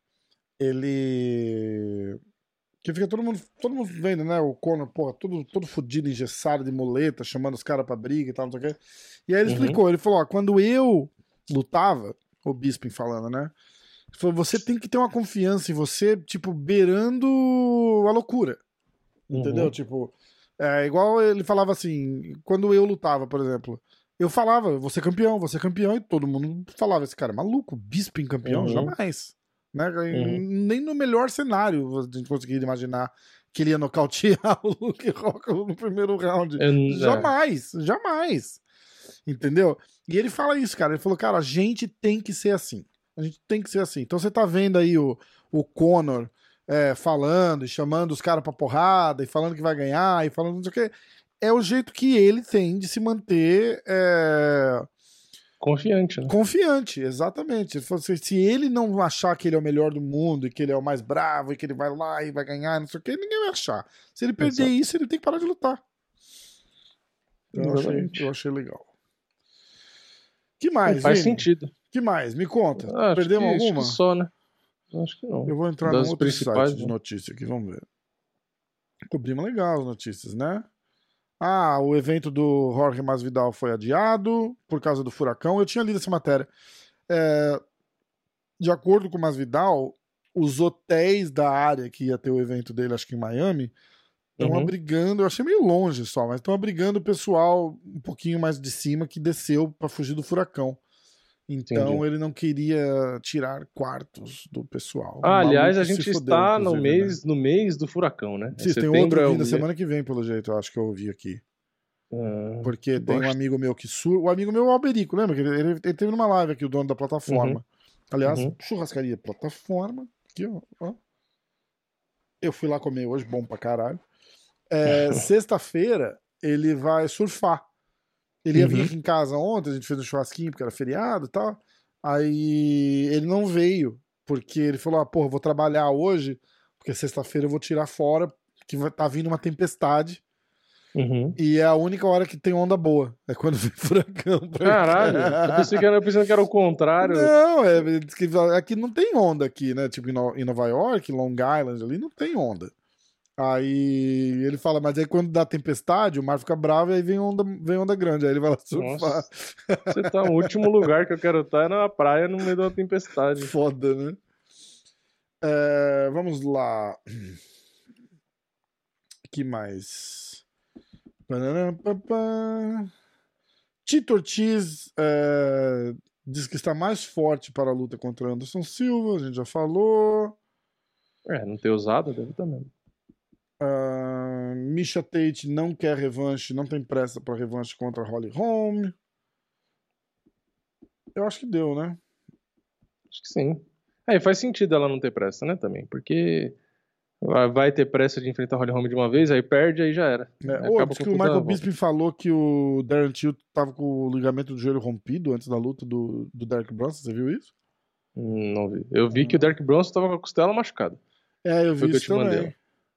Que fica todo mundo vendo, né? O Conor, porra, todo fudido, engessado de muleta, chamando os caras pra briga e tal, não sei o quê. E aí ele explicou, ele falou, quando eu lutava, o Bisping falando, né? Ele falou, você tem que ter uma confiança em você, tipo, beirando a loucura. Entendeu? Tipo, igual ele falava assim, quando eu lutava, por exemplo, eu falava, você é campeão, e todo mundo falava, esse cara é maluco, Bisping campeão? Jamais. Né? Nem no melhor cenário a gente conseguiria imaginar que ele ia nocautear o Luke Rockhold no primeiro round. Jamais. Entendeu? E ele fala isso, cara. Ele falou, cara, a gente tem que ser assim. Então você tá vendo aí o Conor falando e chamando os caras pra porrada e falando que vai ganhar e falando não sei o que. É o jeito que ele tem de se manter... Confiante, né? Confiante, exatamente. Se ele não achar que ele é o melhor do mundo e que ele é o mais bravo e que ele vai lá e vai ganhar, não sei o que, ninguém vai achar. Se ele perder isso, ele tem que parar de lutar. Eu achei legal. Que mais, faz Vini? sentido. Que mais? Me conta. Perdemos alguma? Acho que só, né? Acho que não. Eu vou entrar Das num outro site de né? notícia aqui, vamos ver. Cobrimos legal as notícias, né? O evento do Jorge Masvidal foi adiado por causa do furacão. Eu tinha lido essa matéria. De acordo com o Masvidal, os hotéis da área que ia ter o evento dele, acho que em Miami, estão abrigando, eu achei meio longe só, mas estão abrigando o pessoal um pouquinho mais de cima que desceu para fugir do furacão. Então ele não queria tirar quartos do pessoal. Aliás, a gente está no mês do furacão, né? Sim, tem outro vindo semana que vem, pelo jeito, eu acho que eu ouvi aqui. Porque tem um amigo meu que o amigo meu é o Alberico, lembra? Ele teve numa live aqui, o dono da plataforma. Aliás, churrascaria plataforma. Aqui, ó. Eu fui lá comer hoje, bom pra caralho. Sexta-feira, ele vai surfar. Ele ia vir aqui em casa ontem, a gente fez um churrasquinho, porque era feriado e tal. Aí ele não veio, porque ele falou, porra, vou trabalhar hoje, porque sexta-feira eu vou tirar fora, que tá vindo uma tempestade. E é a única hora que tem onda boa. É quando vem furacão. Caralho, eu pensei que era o contrário. Não, aqui não tem onda aqui, né? Tipo, em Nova York, Long Island ali, não tem onda. Aí ele fala, mas aí quando dá tempestade, o mar fica bravo e aí vem onda grande. Aí ele vai lá surfar. Nossa, você tá no último lugar que eu quero estar, é na praia no meio de uma tempestade. Foda, né? Vamos lá. Que mais? Tito Ortiz diz que está mais forte para a luta contra Anderson Silva, a gente já falou. Não ter usado, deve também. Misha Tate não quer revanche, não tem pressa para revanche contra Holly Holm. Eu acho que deu, né? Acho que sim. E faz sentido ela não ter pressa, né, também, porque vai ter pressa de enfrentar Holly Holm de uma vez, aí perde, aí já era. Diz que o Michael Bisping falou que o Darren Till tava com o ligamento do joelho rompido antes da luta do Derek Brunson, você viu isso? Não vi. Eu vi que o Derek Brunson tava com a costela machucada. Eu vi isso também.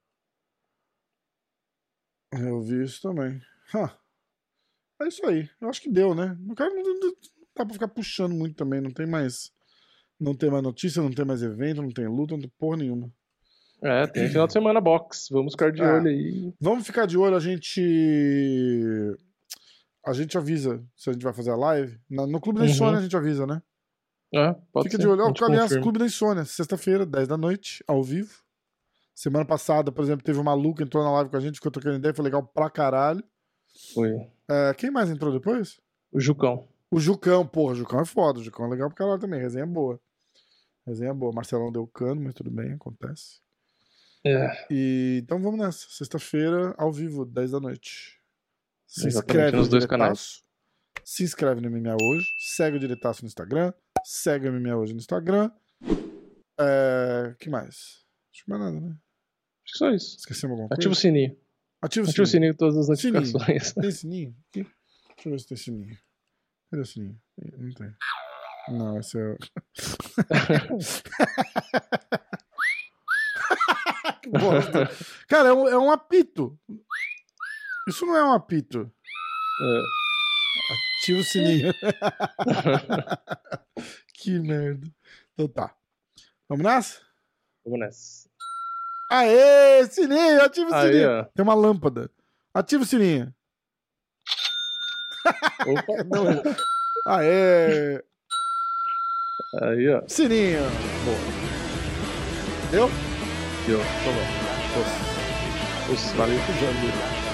Eu vi isso também. É isso aí. Eu acho que deu, né? O cara não dá pra ficar puxando muito também. Não tem mais notícia, não tem mais evento, não tem luta, não tem porra nenhuma. Tem final de semana box. Vamos ficar de olho aí. Vamos ficar de olho. A gente avisa se a gente vai fazer a live. No Clube da Insônia a gente avisa, né? Pode Fica ser. de olho. Aliás, Clube da Insônia, sexta-feira, 10 da noite, ao vivo. Semana passada, por exemplo, teve um maluco que entrou na live com a gente, ficou trocando ideia, foi legal pra caralho. Foi. Quem mais entrou depois? O Jucão. O Jucão, porra, o Jucão é foda, o Jucão é legal pra caralho também, resenha boa. Marcelão deu cano, mas tudo bem, acontece. Então vamos nessa, sexta-feira, ao vivo, 10 da noite. Se inscreve nos dois canais. Se inscreve no MMA Hoje, segue o Diretaço no Instagram, segue o MMA Hoje no Instagram. Que mais? Acho que mais nada, né? Acho que só isso. Esquecemos alguma coisa? Ativa o sininho. Ativa o sininho de todas as notificações. Sininho. Tem sininho? Aqui? Deixa eu ver se tem sininho. Cadê o sininho? Não tem. Não, esse é... Que bosta. Cara, é um apito. Isso não é um apito. Ativa o sininho. Que merda. Então tá. Vamos nessa? Vamos nessa. Aê, sininho, ativa o sininho. Ó. Tem uma lâmpada. Ativa o sininho. Opa. Não. Aê. Aí, ó. Sininho. Boa. Deu? Deu. Tá bom. Valeu.